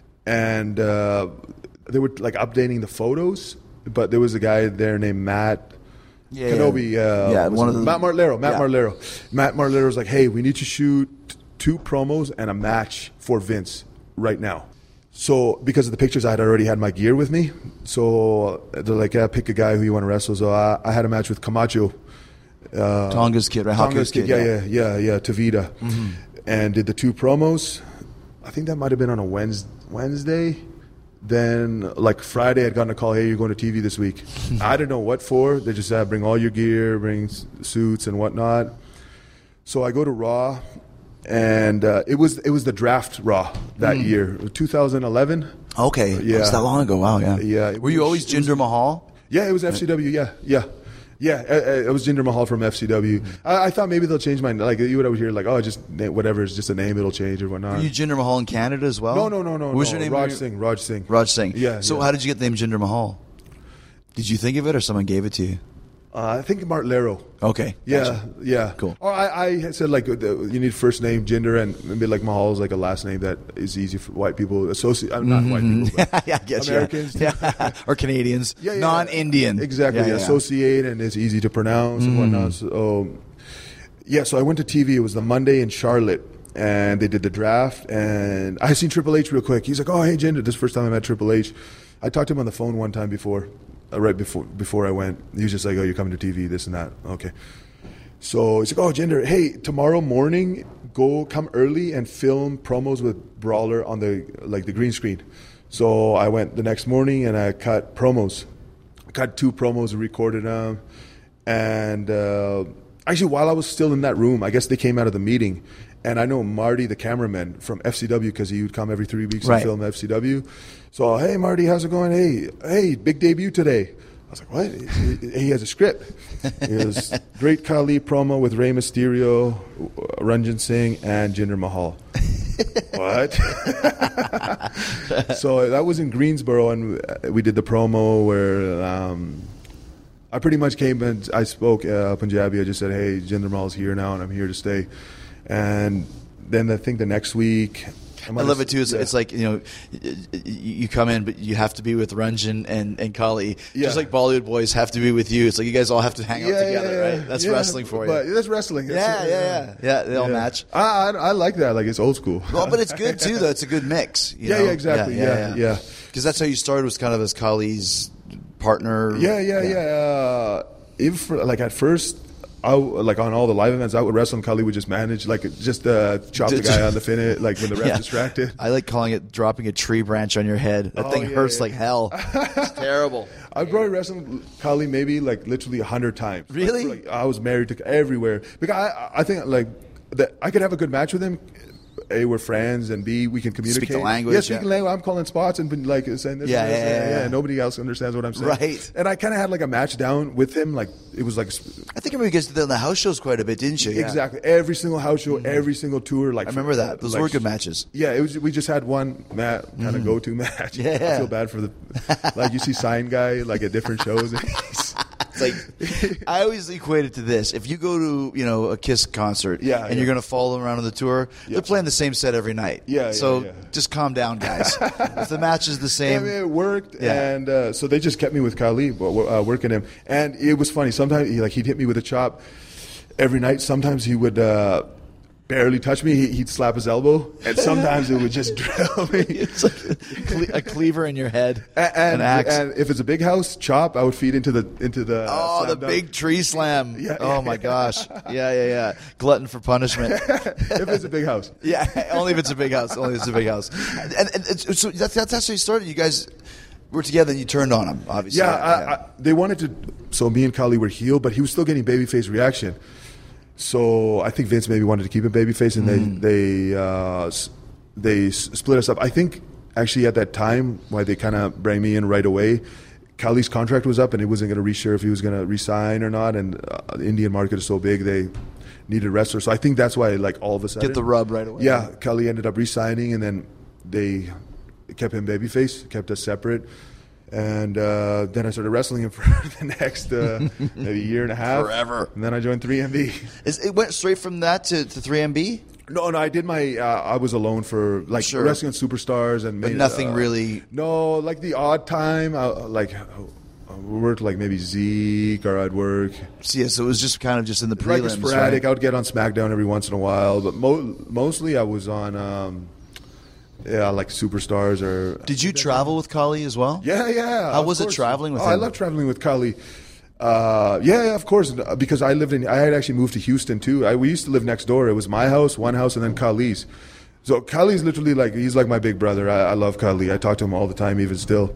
and uh, they were like updating the photos. But there was a guy there named Matt. Yeah, Kenobi, yeah. uh, Yeah, was one it? of the- Matt Marlero, Matt Yeah. Marlero. Matt Marlero was like, "Hey, we need to shoot two promos and a match for Vince right now." So because of the pictures, I had already had my gear with me. So they're like, "Yeah, pick a guy who you want to wrestle." So I, I had a match with Camacho. Uh, Tonga's kid, right? Tonga's Haku's kid, yeah, yeah, yeah, yeah, Tavita, Mm-hmm. and did the two promos. I think that might have been on a Wednesday. Wednesday. Then, like Friday, I'd gotten a call, "Hey, you're going to T V this week." I didn't know what for. They just said, "Bring all your gear, bring s- suits and whatnot." So I go to Raw, and uh, it was it was the draft Raw that year, two thousand eleven. Okay. Yeah. Was that long ago? Wow. Yeah. Yeah, it Were you was- always it was- Jinder Mahal? Yeah, it was F C W. Yeah, yeah, yeah. uh, uh, It was Jinder Mahal from F C W. I, I thought maybe they'll change my like. You would always hear like, "Oh, just na- whatever, it's just a name, it'll change or whatnot." Were you Jinder Mahal in Canada as well? no, no, no, no. What was no. your name? Raj Singh. Raj Singh. Raj Singh. Yeah. So yeah. how did you get the name Jinder Mahal? Did you think of it, or someone gave it to you? Uh, I think Martlero. Okay. Yeah, Gotcha. yeah. Cool. Or I, I had said like uh, you need first name Jinder and maybe like Mahal is like a last name that is easy for white people associate. Uh, not white people, but yeah, I guess, Americans. Yeah. yeah. Or Canadians. Yeah, yeah. Non-Indian. Exactly. Yeah, yeah. Associate and it's easy to pronounce and whatnot. So, yeah, so I went to T V. It was the Monday in Charlotte, and they did the draft. And I seen Triple H real quick. He's like, "Oh, hey, Jinder." This is the first time I met Triple H. I talked to him on the phone one time before, uh, right before before I went. He was just like, "Oh, you're coming to T V, this and that." Okay. So he's like, "Oh, Jinder, hey, tomorrow morning, go come early and film promos with Brawler on the like the green screen." So I went the next morning and I cut promos, cut two promos, and recorded them, and uh, actually while I was still in that room, I guess they came out of the meeting, and I know Marty, the cameraman from F C W, because he would come every three weeks Right. and film F C W. So, "Hey, Marty, how's it going? Hey, hey, big debut today." I was like, "What?" He he has a script. It was Great Khali promo with Rey Mysterio, Ranjan Singh, and Jinder Mahal. What? So that was in Greensboro, and we did the promo where um, I pretty much came and I spoke uh, Punjabi. I just said, "Hey, Jinder Mahal's here now, and I'm here to stay." And then I think the next week, I love it too. It's, Yeah. it's like, you know, y- y- you come in, but you have to be with Ranjan and, and Kali. Yeah. Just like Bollywood boys have to be with you. It's like you guys all have to hang out Yeah, together, yeah, yeah. right? That's Yeah, wrestling for you. But that's wrestling. yeah, That's- yeah, yeah, yeah. They all match. I, I I like that. Like it's old school. Well, but it's good too, though. It's a good mix. You Yeah, know? yeah, exactly. Yeah, yeah. Because that's how you started, was kind of as Kali's partner. Yeah, yeah, yeah. Uh, even for, like at first, I w- like on all the live events, I would wrestle and Kali would just manage, like just uh, chop the guy on the finish, like when the ref Yeah. distracted. I like calling it dropping a tree branch on your head. That Oh, thing yeah, hurts yeah. like hell. It's terrible. I probably wrestled Kali maybe like literally a hundred times. Like, Really? Like, I was married to everywhere because I I think like that I could have a good match with him. A, we're friends, and B, we can communicate. the language, Yeah, speak yeah. the language. I'm calling spots and been like saying this. Yeah, and this, yeah, and, yeah, yeah. Nobody else understands what I'm saying. Right. And I kind of had like a match down with him. Like it was like I think I remember you guys did that in the house shows quite a bit, didn't you? Yeah. exactly every single house show, every single tour. Like I remember that. Those like, were good matches. Yeah, it was. We just had one mat kind of go to match. Yeah. I feel bad for the like you see sign guy like at different shows. And he's, It's like I always equate it to this: if you go to, you know, a Kiss concert, Yeah, and yeah. you're going to follow them around on the tour, they're playing the same set every night. Yeah, yeah, So yeah. just calm down, guys. If the match is the I same, mean, it worked, Yeah. and uh, so they just kept me with Kali, uh, working him, and it was funny. Sometimes he like he'd hit me with a chop every night. Sometimes he would uh, barely touch me, he, he'd slap his elbow, and sometimes it would just drill me. It's like a, cle- a cleaver in your head, and, and, an axe. and if it's a big house, chop, I would feed into the into the. Oh, slam the dunk. big tree slam. Yeah, oh, yeah. my gosh. Yeah, yeah, yeah. Glutton for punishment. If it's a big house. Yeah, only if it's a big house. Only if it's a big house. And, and, and so that's, that's how you started. You guys were together and you turned on him, obviously. Yeah, I, I, they wanted to. So me and Kali were heel, but he was still getting babyface reaction. So I think Vince maybe wanted to keep him babyface, and Mm. they they uh, s- they s- split us up. I think actually at that time, why they kind of bring me in right away, Kali's contract was up, and it wasn't going to be sure if he was going to resign or not. And uh, the Indian market is so big, they needed a wrestler. So I think that's why, like all of a sudden, Get the rub right away. Yeah, Kali ended up resigning, and then they kept him babyface, kept us separate. And uh, then I started wrestling him for the next uh, maybe year and a half. Forever. And then I joined three M B. Is, it went straight from that to, to three M B? No, no, I did my. Uh, I was alone for like Sure. wrestling on Superstars and But made, nothing uh, really- No, like the odd time, I, like I worked like maybe Zeke or I'd work So, yeah, so it was just kind of just in the like prelims, a sporadic. right? I would get on SmackDown every once in a while, but mo- mostly I was on. Um, yeah, like Superstars or. Did you travel with Kali as well? Yeah, yeah. How of was it course. traveling with oh, him? I love traveling with Kali. Uh, yeah, yeah, of course, because I lived in. I had actually moved to Houston too. I, we used to live next door. It was my house, one house, and then Kali's. So Kali's literally like he's like my big brother. I, I love Kali. I talk to him all the time, even still.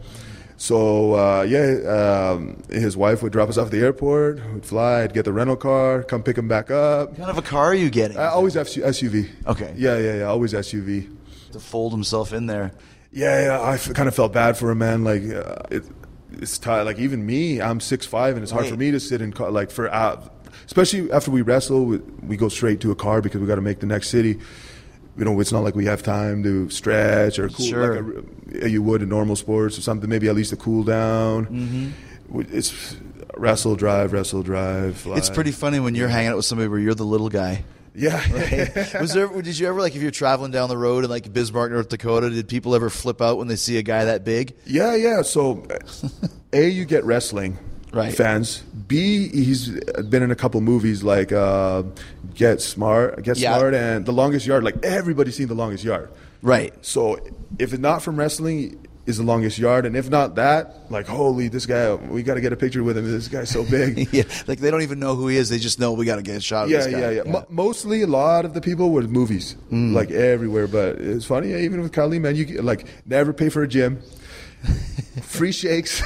So uh, yeah, um, his wife would drop us off at the airport. We'd fly. I'd get the rental car, come pick him back up. What kind of a car are you getting? I always have S U V. Okay. Yeah, yeah, yeah. Always S U V. To fold himself in there. Yeah, yeah, I f- kind of felt bad for him, man. Like, uh, it, it's tight. Like, even me, I'm six five, and it's hard Right. for me to sit in car. Like, for uh, especially after we wrestle, we, we go straight to a car because we got to make the next city. You know, it's not like we have time to stretch or cool Sure. like a, you would in normal sports or something. Maybe at least a cool down. Mm-hmm. It's wrestle, drive, wrestle, drive. Fly. It's pretty funny when you're hanging out with somebody where you're the little guy. Yeah. Right? Was there? Did you ever, like, if you're traveling down the road in like Bismarck, North Dakota, did people ever flip out when they see a guy that big? Yeah, yeah. So, A, you get wrestling Right. fans. B, he's been in a couple movies like uh, Get Smart, Get Yeah. Smart, and The Longest Yard. Like everybody's seen The Longest Yard. Right. So, if it's not from wrestling, is The Longest Yard, and if not that, like holy, this guy, we got to get a picture with him. This guy's so big. Yeah, like they don't even know who he is. They just know we got to get a shot of Yeah, this guy. yeah, yeah. Mo mostly, a lot of the people were movies, Mm. like everywhere. But it's funny, yeah, even with Kali, man, you can, like never pay for a gym, free shakes.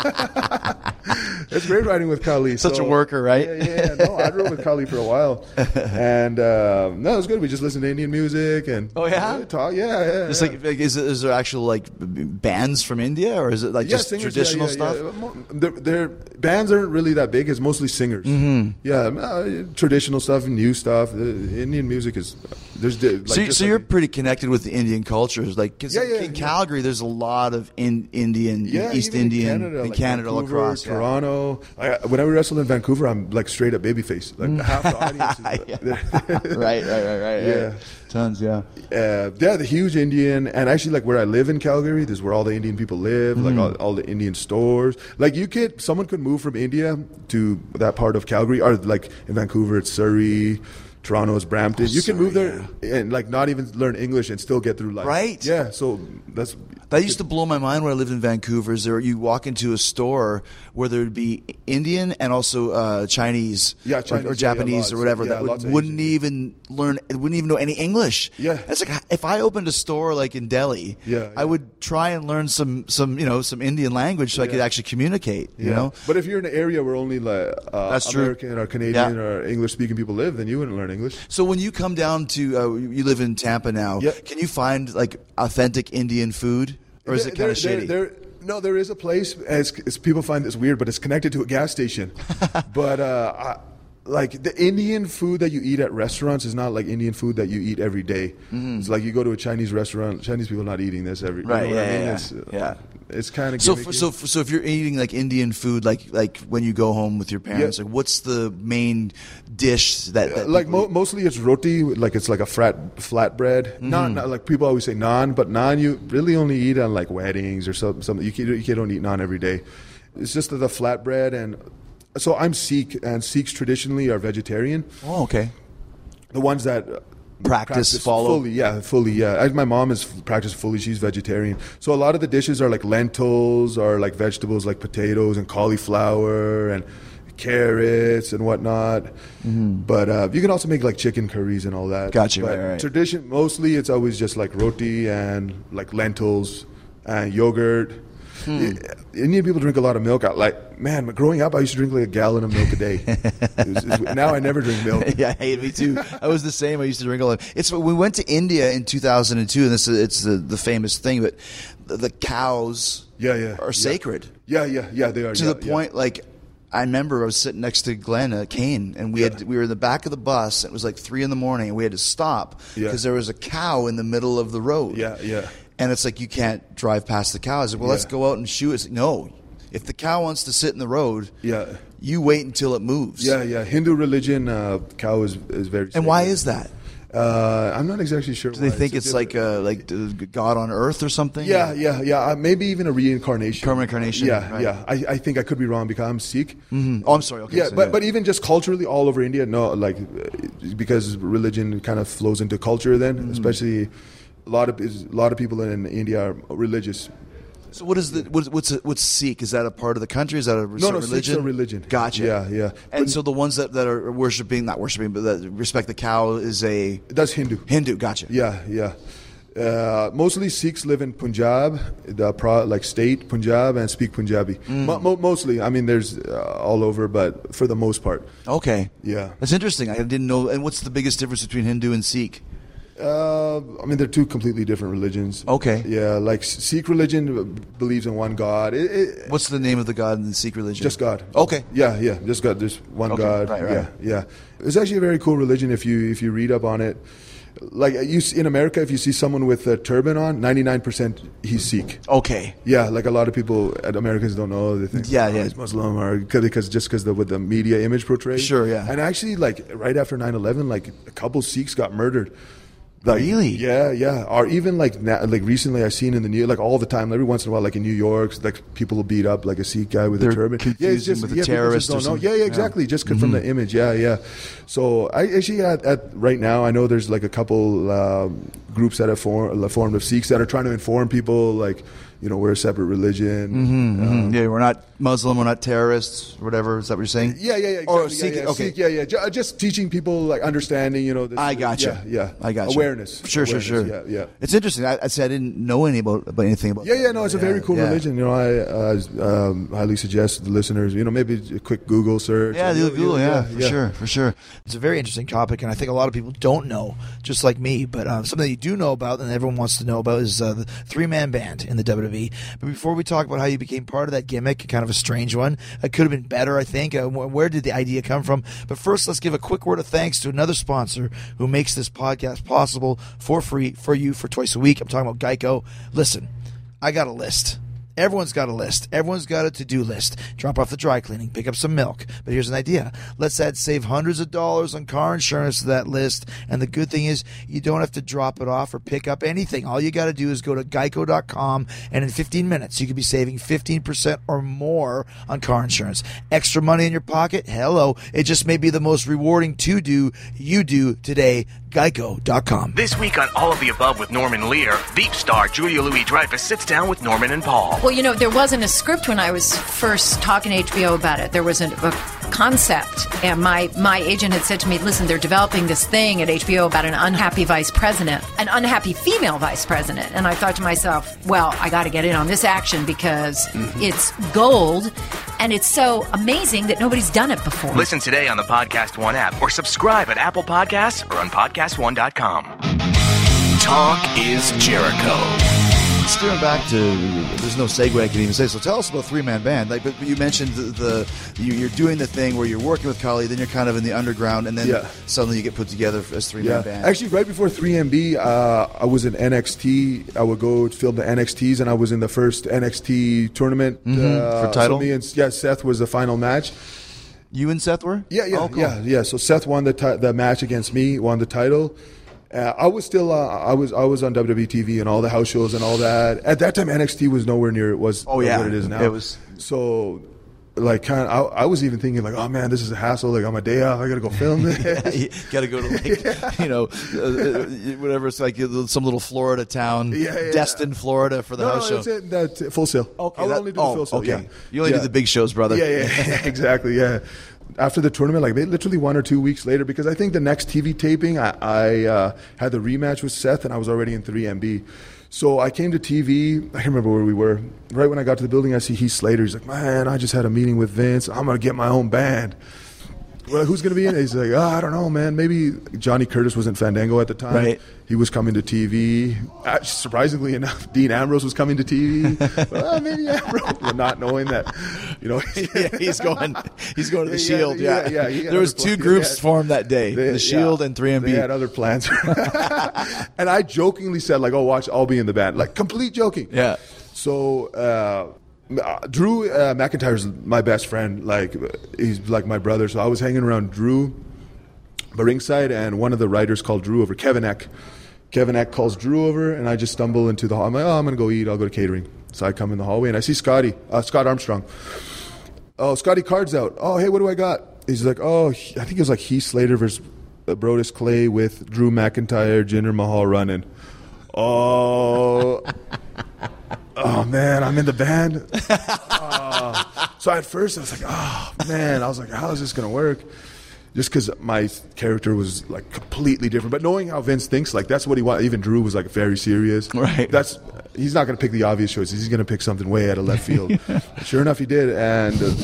It's great riding with Kali. Such so, a worker, right? Yeah, yeah. No, I rode with Kali for a while, and uh, no, it was good. We just listened to Indian music and Oh, yeah? talk. Yeah, yeah. It's yeah. like, like is, it, is there actual like b- b- bands from India, or is it like Yeah, just singers, traditional yeah, yeah, stuff? yeah. Mo- Their, their bands aren't really that big. It's mostly singers. Mm-hmm. Yeah, uh, traditional stuff and new stuff. Uh, Indian music is there's the- like so, just so like- you're pretty connected with the Indian cultures, like 'cause Yeah, yeah, in yeah. Calgary, there's a lot of in, Indian, Yeah, East even Indian, in Canada, in like Canada, Vancouver, lacrosse, yeah. Toronto. I, when I wrestled in Vancouver, I'm like straight up babyface. Like half the audience. Is, Yeah. right, right, right, right. Yeah. Tons, yeah. Uh, yeah, the huge Indian, and actually, like where I live in Calgary, this is where all the Indian people live. Mm. Like all, all the Indian stores. Like you could, someone could move from India to that part of Calgary, or like in Vancouver, it's Surrey. Toronto is Brampton. you can move there and like not even learn English and still get through life. Right. Yeah. So that's That used to blow my mind when I lived in Vancouver. Is there you walk into a store where there'd be Indian and also uh, Chinese, Yeah, or- Chinese, or, yeah, Japanese yeah, or whatever lots. that Yeah, lots would, of wouldn't Asian. even learn, wouldn't even know any English. Yeah. It's like if I opened a store like in Delhi, Yeah, I yeah. would try and learn some, some you know some Indian language so I could Yeah. actually communicate. You Yeah. know, But if you're in an area where only like uh, That's true. American or Canadian Yeah. or English speaking people live, then you wouldn't learn English. so when you come down to uh, you live in Tampa now, Yep. can you find like authentic Indian food, or is it kind There- of there- shitty? there- no, there is a place. As, as people find this weird, but it's connected to a gas station. but uh, I, like the Indian food that you eat at restaurants is not like Indian food that you eat every day. It's like you go to a Chinese restaurant. Chinese people are not eating this every. Right, You know what yeah, I mean? yeah, It's, uh, yeah. It's kind of So, for, so, for, so if you're eating like Indian food, like like when you go home with your parents, Yeah. like what's the main dish that, that like people mo- mostly it's roti, like it's like a flat flatbread. Mm-hmm. Naan, not like people always say naan, but naan you really only eat on like weddings or some, something. You can, you don't eat naan every day. It's just the flatbread, and so I'm Sikh, and Sikhs traditionally are vegetarian. Oh, okay. The ones that practice, practice follow? fully. Yeah, fully. Yeah, I, my mom is practiced fully. She's vegetarian, so a lot of the dishes are like lentils or like vegetables like potatoes and cauliflower and carrots and whatnot. Mm-hmm. But uh, you can also make like chicken curries and all that. Gotcha. But right, right. tradition mostly it's always just like roti and like lentils and yogurt. Hmm. Indian people drink a lot of milk. I, like, man, growing up, I used to drink like a gallon of milk a day. it was, it was, now I never drink milk. Yeah, I hate me too. I was the same. I used to drink a lot. It's we went to India in two thousand two, and this is, it's the, the famous thing. But the, the cows, yeah, yeah, are yeah. sacred. Yeah, yeah, yeah, they are. To yeah, the point, yeah. like. I remember I was sitting next to Glenn uh, Kane, and we yeah. had we were in the back of the bus. And it was like three in the morning, and we had to stop because yeah. there was a cow in the middle of the road. Yeah, yeah. And it's like you can't drive past the cow. I said, "Well, yeah. let's go out and shoot." It's like, no, if the cow wants to sit in the road, yeah, you wait until it moves. Yeah, yeah. Hindu religion, uh, cow is is very. And sacred. why is that? Uh, I'm not exactly sure. Do they why. think it's, it's like uh, like God on earth or something? Yeah, yeah, yeah. Uh, maybe even a reincarnation. Reincarnation. Yeah, right. yeah. I, I think I could be wrong because I'm Sikh. Mm-hmm. Oh, I'm sorry. Okay. Yeah, so, but yeah. but even just culturally, all over India, no, like because religion kind of flows into culture. Then, mm-hmm. especially a lot of a lot of people in India are religious. So what is the what's what's, what's Sikh? Is that a part of the country? Is that a no, no, religion? Sikhs are religion. Gotcha. Yeah, yeah. And but, so the ones that, that are worshiping, not worshiping, but that respect the cow is a that's Hindu. Hindu. Gotcha. Yeah, yeah. Uh, mostly Sikhs live in Punjab, the pro, like state Punjab, and speak Punjabi. Mm. Mo- mo- mostly, I mean, there's uh, all over, but for the most part. Okay. Yeah. That's interesting. I didn't know. And what's the biggest difference between Hindu and Sikh? Uh, I mean, they're two completely different religions. Okay. Yeah, like Sikh religion believes in one God. It, it, What's the name of the God in the Sikh religion? Just God. Okay. Yeah, yeah, just God. There's one okay. God. Right, right. Yeah, yeah. It's actually a very cool religion if you if you read up on it. Like you in America, if you see someone with a turban on, ninety-nine percent he's Sikh. Okay. Yeah, like a lot of people, Americans don't know. They think, yeah, oh, yeah, he's Muslim, or because just because the what the media image portrays. Sure, yeah. And actually, like right after nine eleven, like a couple Sikhs got murdered. Like, really? Yeah, yeah. Or even like na- like recently, I've seen in the news, like all the time, every once in a while, like in New York, like people will beat up like a Sikh guy with They're a turban. Yeah, it's just with yeah, a terrorist don't or know. something. Yeah, yeah, exactly. Yeah. Just mm-hmm. from the image. Yeah, yeah. So I actually at, at right now, I know there's like a couple um, groups that have form, formed of Sikhs that are trying to inform people, like you know, we're a separate religion. Mm-hmm, um, mm-hmm. Yeah, we're not Muslim, we're not terrorists, whatever. Is that what you're saying? Yeah, yeah, yeah. Exactly. Or Sikh, yeah, yeah. okay. Sikh, yeah, yeah. Just, just teaching people like understanding, you know. This, I gotcha. Yeah, yeah. I gotcha. Awareness. Sure, Awareness, sure, sure. Yeah, yeah. It's interesting. I, I said I didn't know any about, about anything about. Yeah, that. yeah. No, it's a very yeah, cool yeah. religion. You know, I uh, um, highly suggest the listeners, you know, maybe a quick Google search. Yeah, you know, Google. Yeah, for yeah. sure, for sure. It's a very interesting topic, and I think a lot of people don't know, just like me. But uh, something that you do know about, and everyone wants to know about, is uh, the three-man band in the W W E. But before we talk about how you became part of that gimmick, kind of a strange one, it could have been better, I think. Uh, where did the idea come from? But first, let's give a quick word of thanks to another sponsor who makes this podcast possible for free for you for twice a week. I'm talking about Geico. Listen, I got a list. Everyone's got a list. Everyone's got a to-do list. Drop off the dry cleaning, pick up some milk. But here's an idea. Let's add save hundreds of dollars on car insurance to that list. And the good thing is you don't have to drop it off or pick up anything. All you got to do is go to geico dot com, and in fifteen minutes you could be saving fifteen percent or more on car insurance. Extra money in your pocket? Hello. It just may be the most rewarding to-do you do today. geico dot com. This week on All of the Above with Norman Lear, Veep star Julia Louis-Dreyfus sits down with Norman and Paul. Well, you know, there wasn't a script when I was first talking to H B O about it. There was a, a concept, and my, my agent had said to me, listen, they're developing this thing at H B O about an unhappy vice president, an unhappy female vice president. And I thought to myself, well, I got to get in on this action because mm-hmm. it's gold, and it's so amazing that nobody's done it before. Listen today on the Podcast One app or subscribe at Apple Podcasts or on podcast one dot com. Talk is Jericho. Steering back to, there's no segue I can even say. So tell us about Three Man Band. Like, but you mentioned the, the you, you're doing the thing where you're working with Kali, then you're kind of in the underground, and then yeah. suddenly you get put together as Three Man yeah. Band. Actually, right before three M B, uh, I was in N X T. I would go film the N X Ts, and I was in the first N X T tournament mm-hmm. uh, for title. So me and yeah, Seth was the final match. You and Seth were? Yeah, yeah, oh, cool. yeah, yeah. So Seth won the ti- the match against me, won the title. Uh, I was still, uh, I was, I was on W W E T V and all the house shows and all that. At that time, N X T was nowhere near it was oh, yeah. what it is now. It was so. like kind of, I, I was even thinking like, oh man, this is a hassle. Like on my day off, I got to go film this. Yeah, you got to go to like, yeah. you know, uh, whatever. It's like some little Florida town, yeah, yeah. Destin, Florida for the no, house no, show. It, that, Full Sail. Okay, I'll that, only do oh, the Full Sail. Okay, Yeah. you only yeah. do the big shows, brother. Yeah, yeah, yeah exactly. Yeah. After the tournament, like literally one or two weeks later, because I think the next T V taping, I, I uh, had the rematch with Seth, and I was already in three M B. So I came to T V. I can't remember where we were. Right when I got to the building, I see Heath Slater. He's like, man, I just had a meeting with Vince. I'm going to get my own band. Well, who's going to be in it? He's like, oh, I don't know, man. Maybe Johnny Curtis was in Fandango at the time. Right. He was coming to T V. Uh, surprisingly enough, Dean Ambrose was coming to T V. Well, maybe Ambrose, but not knowing that, you know. yeah, he's going. He's going to the Yeah, Shield. Yeah, yeah, yeah, there was two plans. groups Had, formed that day: they, the Shield yeah, and three M B. They had other plans. And I jokingly said, like, "Oh, watch, I'll be in the band." Like, complete joking. Yeah. So. Uh, Uh, Drew uh, McIntyre's my best friend. Like he's like my brother. So I was hanging around Drew, but ringside, and one of the writers called Drew over. Kevin Eck. Kevin Eck calls Drew over, and I just stumble into the hall. I'm like, oh, I'm gonna go eat. I'll go to catering. So I come in the hallway, and I see Scotty, uh, Scott Armstrong. Oh, Scotty Card's out. Oh, hey, what do I got? He's like, oh, I think it was like Heath Slater versus Brodus Clay with Drew McIntyre, Jinder Mahal running. Oh. Oh, man, I'm in the band. Oh. So at first I was like, oh, man. I was like, how is this going to work? Just because my character was like completely different. But knowing how Vince thinks, like that's what he wants. Even Drew was like very serious. Right. That's He's not going to pick the obvious choices. He's going to pick something way out of left field. Yeah. Sure enough, he did. And uh,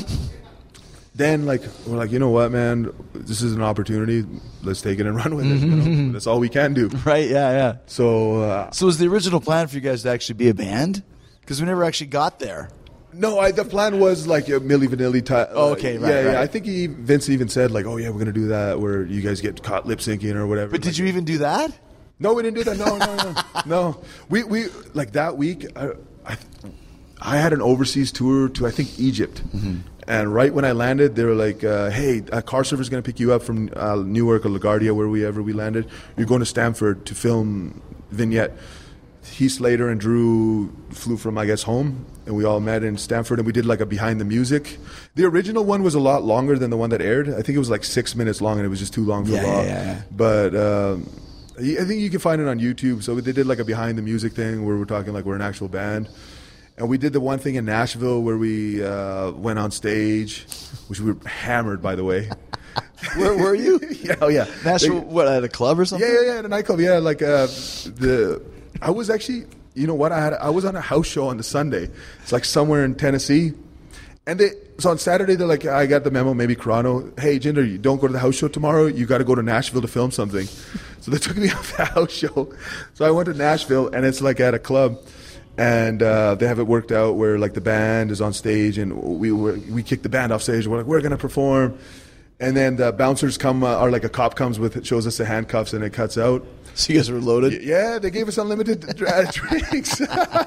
then like we're like, you know what, man? This is an opportunity. Let's take it and run with it. You know? That's all we can do. Right, yeah, yeah. So, uh, so was the original plan for you guys to actually be a band? Because we never actually got there. No, I, the plan was like a Milli Vanilli type. Oh, okay, right, yeah, right. yeah. I think he, Vince even said like, "Oh yeah, we're gonna do that where you guys get caught lip syncing or whatever." But did like, you even do that? No, we didn't do that. No, no, no, no. We we like that week. I, I I had an overseas tour to I think Egypt, mm-hmm. and right when I landed, they were like, uh, "Hey, a car server's gonna pick you up from uh, Newark or LaGuardia, wherever we landed. You're going to Stamford to film Vignette." Heath Slater and Drew flew from, I guess, home, and we all met in Stamford, and we did like a behind the music. The original one was a lot longer than the one that aired. I think it was like six minutes long, and it was just too long for yeah, Raw. Yeah, yeah. But um, I think you can find it on YouTube. So they did like a behind the music thing where we're talking like we're an actual band. And we did the one thing in Nashville where we uh, went on stage, which we were hammered, by the way. Where were you? yeah, oh, yeah. Nashville, they, what, at a club or something? Yeah, yeah, yeah, at a nightclub. Yeah, like uh, the... I was actually, you know what? I had I was on a house show on the Sunday. It's like somewhere in Tennessee, and they so on Saturday they're like, I got the memo, maybe Corano. Hey, Jinder, you don't go to the house show tomorrow. You got to go to Nashville to film something. So they took me off the house show. So I went to Nashville, and it's like at a club, and uh, they have it worked out where like the band is on stage, and we were we kick the band off stage. We're like, we're gonna perform, and then the bouncers come, uh, or like a cop comes with shows us the handcuffs, and it cuts out. So you guys were loaded? Yeah, they gave us unlimited uh, drinks.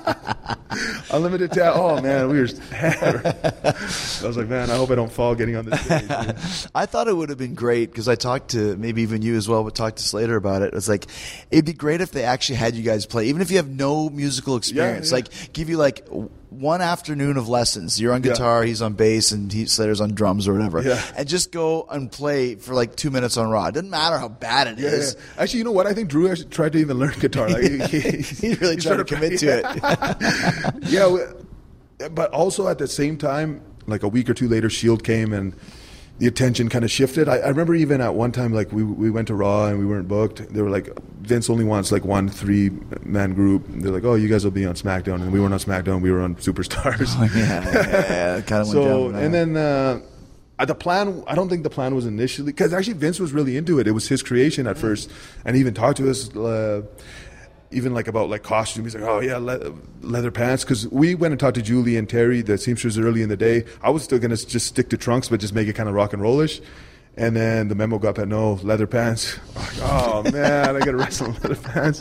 Unlimited ta- Oh, man, we were hammered. I was like, man, I hope I don't fall getting on this stage. Man. I thought it would have been great because I talked to, maybe even you as well, but talked to Slater about it. It was like, it'd be great if they actually had you guys play, even if you have no musical experience. Yeah, yeah. Like, give you like one afternoon of lessons. You're on guitar, yeah. he's on bass, and he, Slater's on drums or whatever. Yeah. And just go and play for like two minutes on Raw. It doesn't matter how bad it yeah, is. Yeah. Actually, you know what? I think Drew actually tried to even learn guitar. Like, he, he, he really he tried to commit to it. Yeah, we, but also at the same time, like a week or two later, Shield came and the attention kind of shifted. I, I remember even at one time, like we we went to Raw and we weren't booked. They were like, Vince only wants like one three man group. They're like, oh, you guys will be on SmackDown, and we weren't on SmackDown. We were on Superstars. Oh, yeah, yeah, yeah. Kind of so, went down. And then uh, the plan. I don't think the plan was initially because actually Vince was really into it. It was his creation at first, and he even talked to us. Uh, Even like about like costume, he's like, oh yeah, le- leather pants. Because we went and talked to Julie and Terry, the seamstress, early in the day. I was still gonna just stick to trunks, but just make it kind of rock and rollish. And then the memo got that no leather pants. Like, oh man, I gotta wrestle in leather pants.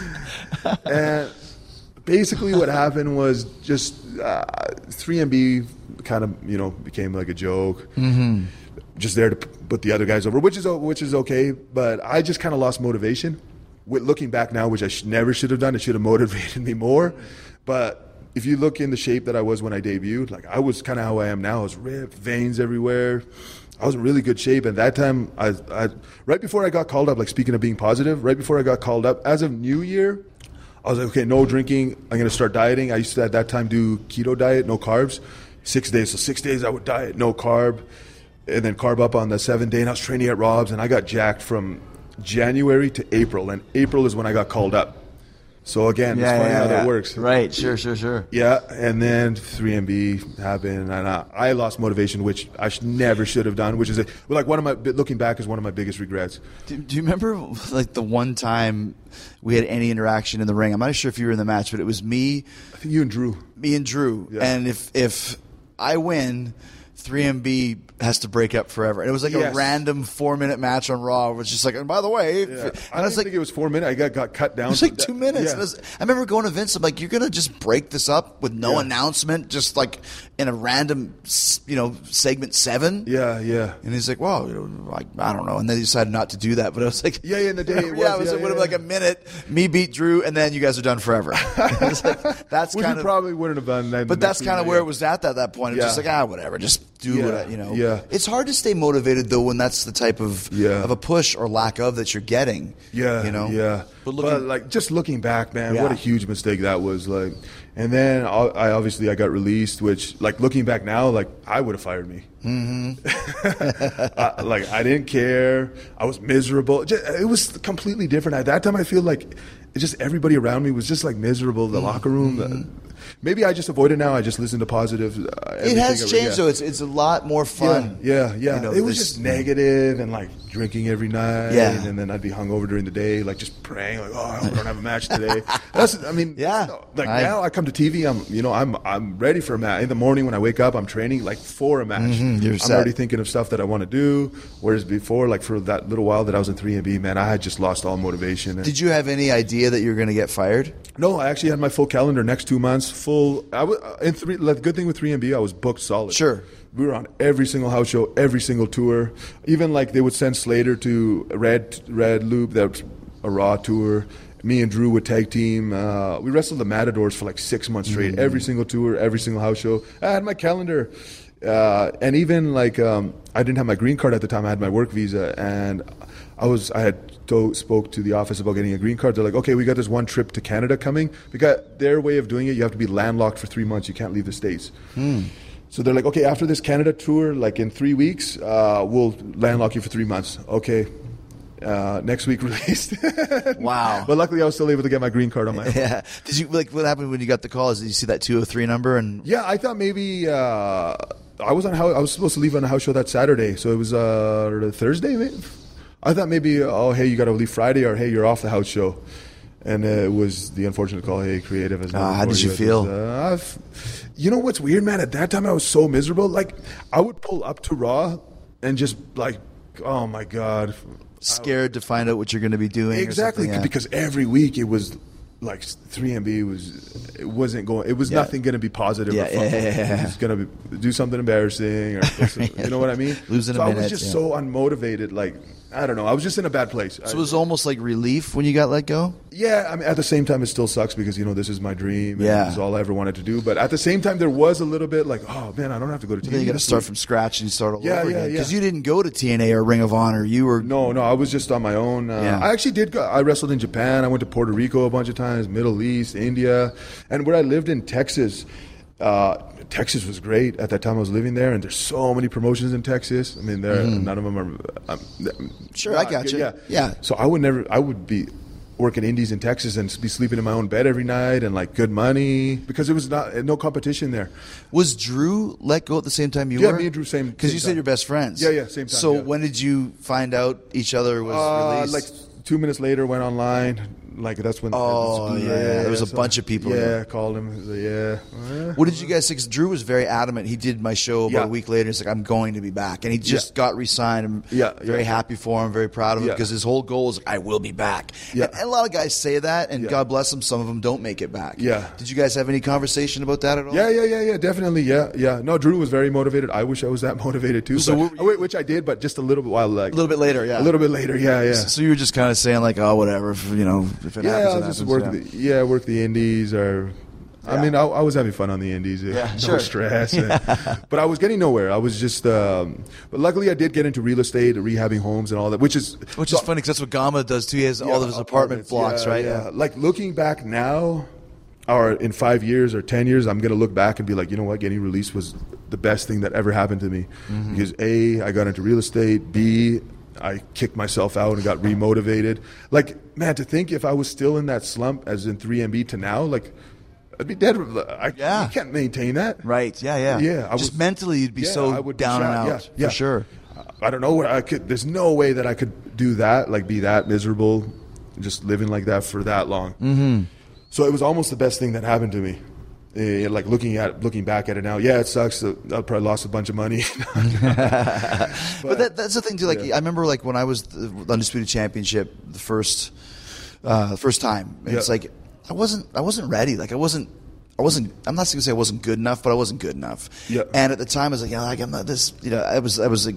And basically, what happened was just uh, three M B kind of you know became like a joke. Mm-hmm. Just there to p- put the other guys over, which is which is okay. But I just kind of lost motivation. With looking back now, which I sh- never should have done, it should have motivated me more. But if you look in the shape that I was when I debuted, like I was kind of how I am now. I was ripped, veins everywhere. I was in really good shape. And that time, I, I right before I got called up, like speaking of being positive, right before I got called up, as of New Year, I was like, okay, no drinking. I'm going to start dieting. I used to at that time do keto diet, no carbs, six days. So six days I would diet, no carb, and then carb up on the seventh day. And I was training at Rob's, and I got jacked from January to April. And April is when I got called up. So again, yeah, it's funny yeah, how yeah. that works. Right, sure, sure, sure. Yeah, and then three M B happened, and I, I lost motivation, which I sh- never should have done, which is a, like one of my, looking back, is one of my biggest regrets. Do, do you remember like the one time we had any interaction in the ring? I'm not sure if you were in the match, but it was me. I think you and Drew. Me and Drew. Yeah. And if if I win, three M B has to break up forever. And it was like yes. a random four-minute match on Raw. It was just like, and by the way, yeah. and I, I was like, think it was four minutes. I got, got cut down. It was like two minutes. Yeah. And it was, I remember going to Vince. I'm like, you're gonna just break this up with no yeah. announcement, just like in a random, you know, segment seven. Yeah, yeah. And he's like, well, you know, like, I don't know. And then he decided not to do that. But I was like, yeah, yeah in the day, it was, yeah, it was yeah, it would yeah, have like a minute. Me beat Drew, and then you guys are done forever. Like, that's Which kind we of probably wouldn't have done that. But that's kind of where it was at at that point. It's yeah. just like, ah, whatever, just do yeah. what I, you know. Yeah. It's hard to stay motivated though when that's the type of yeah. of a push or lack of that you're getting. Yeah, you know. Yeah, but, looking, but like just looking back, man, yeah. what a huge mistake that was. Like, and then I obviously I got released, which like looking back now, like I would have fired me. Mm-hmm. I, like I didn't care. I was miserable. Just, it was completely different at that time. I feel like it just everybody around me was just like miserable. The mm-hmm. locker room. The, maybe I just avoid it now. I just listen to positive. Uh, it has changed yeah. though. It's it's a lot more fun. Yeah, yeah. yeah. You know, it was this, just negative and like drinking every night. Yeah. And then I'd be hungover during the day, like just praying, like, oh, I hope I don't have a match today. That's, I mean, yeah. Like I, now I come to T V, I'm, you know, I'm I'm ready for a match. In the morning when I wake up, I'm training like for a match. Mm-hmm, you're I'm set. already thinking of stuff that I want to do. Whereas before, like for that little while that I was in three M B, man, I had just lost all motivation. And did you have any idea that you were going to get fired? No, I actually had my full calendar next two months. Full. I was in three. The good thing with three M B, I was booked solid. Sure. We were on every single house show, every single tour. Even like they would send Slater to Red Red Loop, that was a Raw tour. Me and Drew would tag team. Uh, we wrestled the Matadors for like six months straight. Mm-hmm. Every single tour, every single house show. I had my calendar. Uh, and even like um, I didn't have my green card at the time. I had my work visa, and I was I had to, spoke to the office about getting a green card. They're like, okay, we got this one trip to Canada coming. Because their way of doing it, you have to be landlocked for three months. You can't leave the States. Hmm. So they're like, okay, after this Canada tour, like in three weeks, uh, we'll landlock you for three months. Okay. Uh, next week released. Wow. But luckily I was still able to get my green card on my own. Yeah. Did you, like, what happened when you got the call? Did you see that two oh three number? And yeah, I thought maybe, uh, I was on how I was supposed to leave on a house show that Saturday. So it was, uh, Thursday, maybe? I thought maybe, oh, hey, you got to leave Friday, or hey, you're off the house show. And uh, it was the unfortunate call, hey, creative. Has uh, how did you feel? Was, uh, I've, you know what's weird, man? At that time, I was so miserable. Like, I would pull up to Raw and just, like, oh, my God. Scared to find out what you're going to be doing. Exactly, yeah. Because every week it was, like, three M B was, it wasn't going, it was yeah. nothing going to be positive yeah, or fun. Yeah, yeah, yeah. It was going to do something embarrassing or, you know what I mean? Losing so a minute. I was just yeah. so unmotivated, like, I don't know. I was just in a bad place. So it was almost like relief when you got let go? Yeah. I mean, at the same time, it still sucks because, you know, this is my dream. And yeah. This is all I ever wanted to do. But at the same time, there was a little bit like, oh, man, I don't have to go to T V. Then you got to start from scratch and you start all yeah, over yeah, again. Because yeah. you didn't go to T N A or Ring of Honor. You were... No, no. I was just on my own. Uh, yeah. I actually did go. I wrestled in Japan. I went to Puerto Rico a bunch of times, Middle East, India. And where I lived in Texas... Uh, Texas was great at that time. I was living there, and there's so many promotions in Texas. I mean, there mm. none of them are. Um, sure, I got you. Yeah, yeah. So I would never. I would be working indies in Texas and be sleeping in my own bed every night and like good money because it was not no competition there. Was Drew let go at the same time you yeah, were? Yeah, me and Drew same. Because you said time. you're best friends. Yeah, yeah, same time. So yeah. when did you find out each other was uh, released? Like two minutes later, went online. Like that's when. Oh yeah, yeah, there was a so, bunch of people. Yeah, there. called him. Like, yeah. yeah. What did you guys say? Because Drew was very adamant. He did my show about yeah. a week later. He's like, "I'm going to be back," and he just yeah. got re-signed. I'm yeah, very yeah. happy for him. Very proud of him yeah. because his whole goal is, "I will be back." Yeah. And, and a lot of guys say that, and yeah. God bless them. Some of them don't make it back. Yeah. Did you guys have any conversation about that at all? Yeah, yeah, yeah, yeah. Definitely. Yeah, yeah. No, Drew was very motivated. I wish I was that motivated too. So but, oh, which I did, but just a little bit while like a little bit later. Yeah. A little bit later. Yeah, yeah. So you were just kind of saying like, "Oh, whatever." If, you know, if it yeah, happens, I'll it just happens. work Yeah. the yeah work the indies or I mean, I, I was having fun on the indies. Yeah, no sure. stress. And, but I was getting nowhere. I was just, um, but luckily I did get into real estate, rehabbing homes and all that, which is. Which so, is funny because that's what Gama does too. He has yeah, all of his apartment apartments, blocks, yeah, right? Yeah. Like looking back now, or in five years or ten years, I'm going to look back and be like, you know what, getting released was the best thing that ever happened to me. Mm-hmm. Because A, I got into real estate. B, I kicked myself out and got remotivated. Like, man, to think if I was still in that slump as in three M B to now, like, I'd be dead. I, Yeah. You can't maintain that. Right. Yeah. Yeah. Yeah. I Just was, mentally, you'd be yeah, so I would be down and shot. out. Yeah, yeah. For sure. I don't know where I could. There's no way that I could do that. Like, be that miserable, just living like that for that long. Mm-hmm. So it was almost the best thing that happened to me. Uh, like looking at looking back at it now, yeah, it sucks. I probably lost a bunch of money. but but that, that's the thing too. Like Yeah. I remember, like when I was the Undisputed Championship, the first, uh, first time. And It's Yeah. like I wasn't, I wasn't ready. Like I wasn't, I wasn't. I'm not going to say I wasn't good enough, but I wasn't good enough. Yeah. And at the time, I was like, yeah, like I'm not this. You know, I was, I was like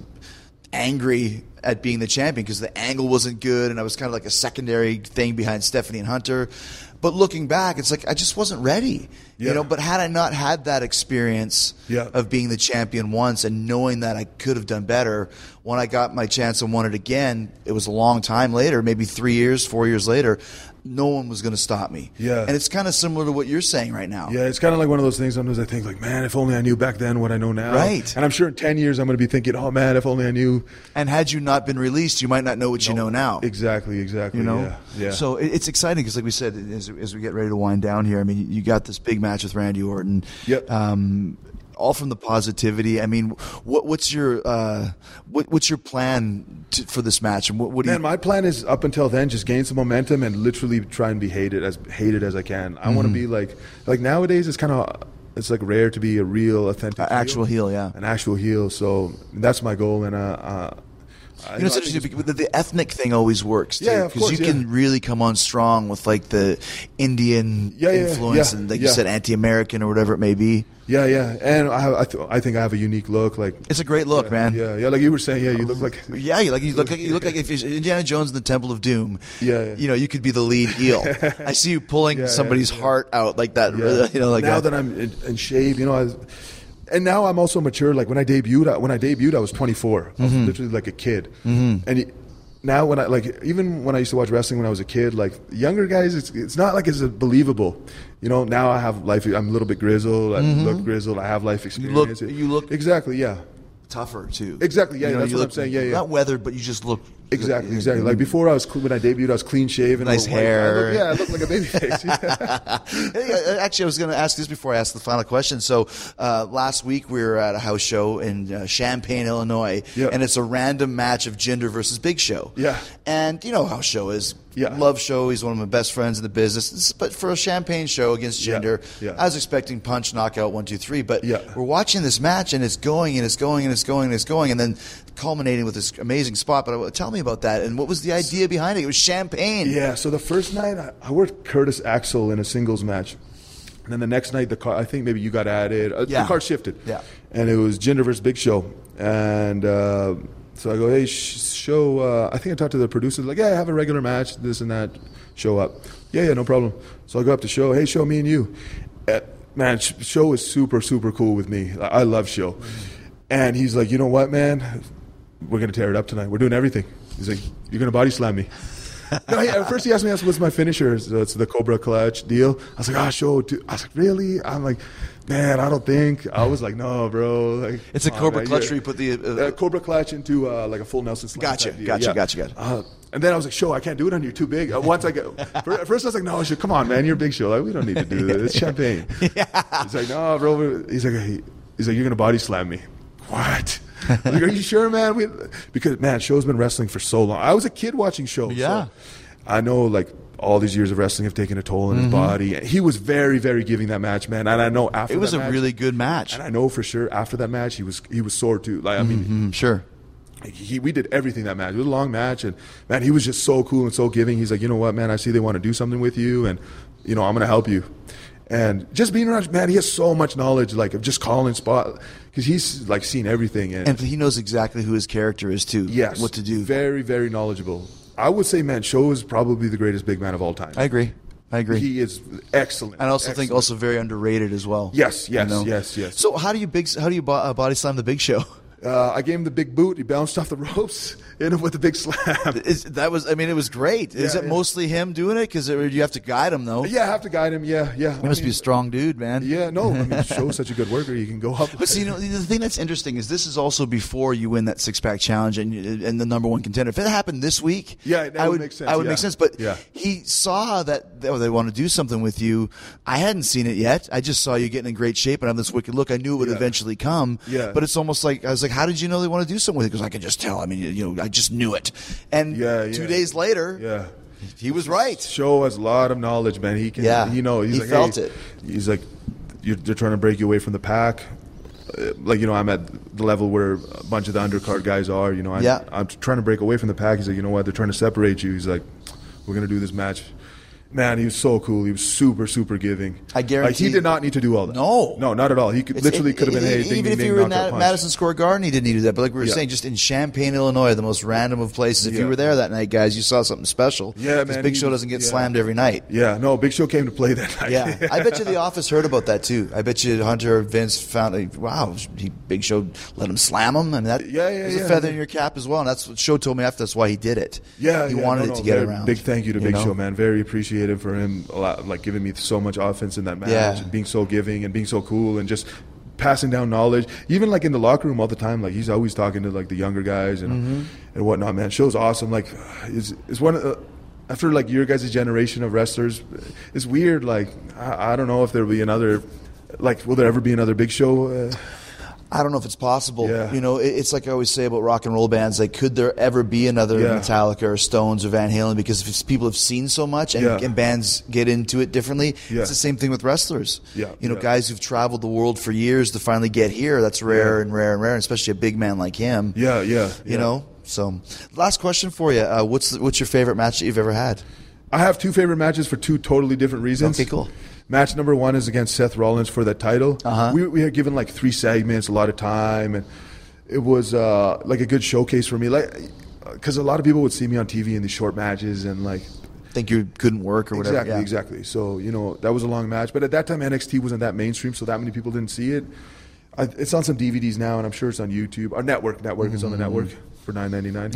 angry at being the champion because the angle wasn't good, and I was kind of like a secondary thing behind Stephanie and Hunter. But looking back, it's like I just wasn't ready. Yeah. You know, but had I not had that experience Yeah. of being the champion once and knowing that I could have done better, when I got my chance and won it again, it was a long time later, maybe three years, four years later, no one was going to stop me. Yeah. And it's kind of similar to what you're saying right now. Yeah, it's kind of like one of those things. Sometimes I think, like, man, if only I knew back then what I know now. Right. And I'm sure in ten years I'm going to be thinking, oh man, if only I knew. And had you not been released, you might not know what you know now. Exactly, exactly. You know, Yeah. yeah. So it- it's exciting because, like we said, as, as we get ready to wind down here, I mean, you got this big match with Randy Orton. Yep. Um, all from the positivity. I mean, what, what's your uh, what, what's your plan to, for this match? And what, what do Man, you? my plan is up until then just gain some momentum and literally try and be hated as hated as I can. I Mm-hmm. want to be like like nowadays it's kind of it's like rare to be a real authentic A actual heel, yeah. an actual heel. So that's my goal, and uh, uh, I, You know, it's I think interesting because the, the ethnic thing always works too, Yeah, of because course, you yeah. can really come on strong with like the Indian Yeah, yeah, influence yeah, and, like yeah. you said, anti-American or whatever it may be. Yeah, yeah, and I have, I, th- I think I have a unique look. Like It's a great look, yeah, man. Yeah, yeah, like you were saying. Yeah, you look like Yeah, you like you look like you look like if you're Indiana Jones in the Temple of Doom. Yeah, yeah. You know, you could be the lead eel. I see you pulling Yeah, somebody's yeah, yeah. heart out like that. Yeah. You know, like now that. that I'm in, in shape, you know, I was, and now I'm also mature. Like when I debuted, I- when I debuted, I was twenty-four. I was Mm-hmm. literally like a kid. Mm-hmm. And it, now when I like, even when I used to watch wrestling when I was a kid, like younger guys, it's it's not like it's believable. You know, now I have life. I'm a little bit grizzled. I look grizzled. I have life Mm-hmm. look- experience. you look- exactly. Yeah. tougher too. Exactly, yeah, You know, that's you what look I'm saying, yeah, yeah. Not weathered, but you just look Exactly, exactly. Like before, I was cl- when I debuted, I was clean shaven, Nice white. I hair. look- yeah, I looked like a baby face. Yeah. Hey, actually, I was going to ask this before I ask the final question. So uh, last week we were at a house show in uh, Champaign, Illinois, Yeah. and it's a random match of Jinder versus Big Show. Yeah. And you know how show is. Yeah. Love Show. He's one of my best friends in the business. But for a Champagne show against Yeah, Jinder, yeah. I was expecting punch, knockout, one, two, three. But Yeah. we're watching this match, and it's going, and it's going, and it's going, and it's going, and then culminating with this amazing spot. But uh, tell me about that, and what was the idea behind it? It was Champagne. Yeah, so the first night I, I worked Curtis Axel in a singles match. And then the next night, the car, I think maybe you got added. Uh, Yeah. The card shifted. Yeah. And it was Jinder versus Big Show. And uh, so I go, hey, sh- show, uh, I think I talked to the producers, like, yeah, I have a regular match, this and that. Show up. Yeah, yeah, no problem. So I go up to Show, hey, Show, me and you. Uh, man, Sh- Show is super, super cool with me. I, I love Show. And he's like, you know what, man? We're going to tear it up tonight. We're doing everything. He's like, you're going to body slam me. No, he, at first he asked me what's my finisher. So it's the Cobra Clutch deal. I was like, oh, Show. Dude. I was like, really? I'm like, man, I don't think. I was like, no, bro. Like, It's a come on, Cobra man. Clutch You're- where you put the. Uh, uh, Cobra Clutch into uh, like a full Nelson slam. Gotcha, type deal. gotcha, Yeah. gotcha, gotcha. Uh, and then I was like, Show, I can't do it on you. Too big. Uh, once I get, for, at first I was like, no, Show, come on, man, you're Big Show. Like, we don't need to do this. It's Champagne. Yeah. He's like, no, bro. He's like, he, he's like, you're gonna body slam me. What? I was like, are you sure, man? We, because man, Show's been wrestling for so long. I was a kid watching Show. Yeah. So I know, like, all these years of wrestling have taken a toll on his body. He was very, very giving that match, man. And I know after it was that a match, really good match. and I know for sure after that match he was he was sore too. Like I mean, Mm, sure. he, we did everything that match. It was a long match, and man, he was just so cool and so giving. He's like, you know what, man, I see they want to do something with you, and you know I'm gonna help you. And just being around, man, he has so much knowledge, like of just calling spot, because he's like seen everything. And, And he knows exactly who his character is too. yes, What to do. Very, very knowledgeable. I would say, man, Show is probably the greatest big man of all time. I agree. I agree. He is excellent. And I also excellent. think also very underrated as well. Yes, yes, you know? yes, yes. So how do you big? How do you bo- uh, body slam the Big Show? Uh, I gave him the big boot. He bounced off the ropes, hit him with the big slam. Is, that was, I mean, it was great. Is Yeah, it yeah. mostly him doing it? Because you have to guide him, though. Yeah, I have to guide him. Yeah, yeah. He must be a strong dude, man. Yeah, no, I mean, Show's such a good worker. You can go up. But see, you know, the thing that's interesting is this is also before you win that six pack challenge and and the number one contender. If it happened this week, Yeah, that I would would make sense, I would yeah. make sense. But Yeah. he saw that oh, they want to do something with you. I hadn't seen it yet. I just saw you getting in great shape and have this wicked look. I knew it would Yeah. eventually come. Yeah. But it's almost like I was like, how did you know they want to do something with it? Because I could just tell. I mean, you, you know, I just knew it. And Yeah, two yeah. days later, Yeah. he was right. Show has a lot of knowledge, man. He can, Yeah. you know, he's He like, felt hey, it. He's like, you're, they're trying to break you away from the pack. Uh, Like, you know, I'm at the level where a bunch of the undercard guys are. You know, I'm, Yeah. I'm trying to break away from the pack. He's like, you know what? They're trying to separate you. He's like, we're going to do this match. Man, he was so cool. He was super, super giving. I guarantee- Like, he did not need to do all that. No. No, not at all. He could, It's- literally it- could have been, it- hey, ding, even ding, if ding, you were in knockout that punch. Madison Square Garden, he didn't need to do that. But like we were Yeah. saying, just in Champaign, Illinois, the most random of places. If Yeah. you were there that night, guys, you saw something special. Yeah, 'Cause man, Big he Show was- doesn't get yeah. slammed every night. Yeah, no, Big Show came to play that night. Yeah, I bet you the office heard about that too. I bet you Hunter or Vince found, like, wow, he Big Show let him slam him. I mean, that Yeah, yeah, was yeah. a feather in your cap as well. And that's what Show told me after. That's why he did it. Yeah, he yeah, wanted no, it no, to get very around. Big thank you to you Big know? Show, man. Very appreciative for him, a lot, like giving me so much offense in that match, Yeah. and being so giving and being so cool and just passing down knowledge. Even like in the locker room all the time, like he's always talking to like the younger guys and Mm-hmm. and whatnot. Man, Show's awesome. Like, it's it's one of the, after like your guys' generation of wrestlers, it's weird. Like, I, I don't know if there'll be another. Like, will there ever be another Big Show? Uh, I don't know if it's possible. Yeah. You know, it, it's like I always say about rock and roll bands. Like, could there ever be another Yeah. Metallica or Stones or Van Halen? Because if people have seen so much and, Yeah. and bands get into it differently, Yeah. it's the same thing with wrestlers. Yeah, You know, yeah. guys who've traveled the world for years to finally get here, that's rare Yeah. and rare and rare, especially a big man like him. yeah, yeah. You yeah. know? So, last question for you. Uh, what's the, what's your favorite match that you've ever had? I have two favorite matches for two totally different reasons. Okay, cool. Match number one is against Seth Rollins for that title. Uh-huh. We we had given like three segments, a lot of time, and it was uh, like a good showcase for me. Like, because a lot of people would see me on T V in these short matches, and like Think you couldn't work or whatever? exactly, Yeah. exactly. So you know that was a long match, but at that time N X T wasn't that mainstream, so that many people didn't see it. I, it's on some D V Ds now, and I'm sure it's on YouTube. Our network, network is on the Mm-hmm. network for nine ninety-nine.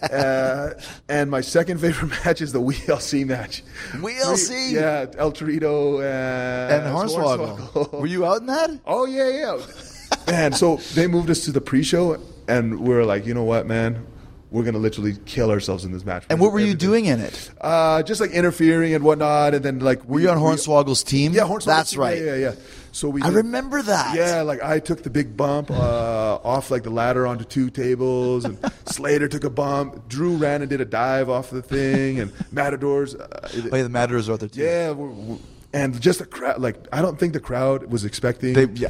uh, and my second favorite match is the W L C match. W L C? Three- yeah, El Torito and, And Hornswoggle. Were you out in that? Oh yeah, yeah. Man, so they moved us to the pre-show, and we were like, you know what, man, we're gonna literally kill ourselves in this match. And what were you Everything. doing in it? Uh, just like interfering and whatnot, and then like Were you on Hornswoggle's team? Yeah, Hornswoggle's That's team, right. Yeah, yeah, yeah. So we. I did- remember that. Yeah, like I took the big bump uh, off like the ladder onto two tables, and Slater took a bump. Drew ran and did a dive off the thing, and Matadors. Uh, it- Oh, yeah, the Matadors are out there too. yeah, we're, we're- and just the crowd. Like I don't think the crowd was expecting. They, yeah.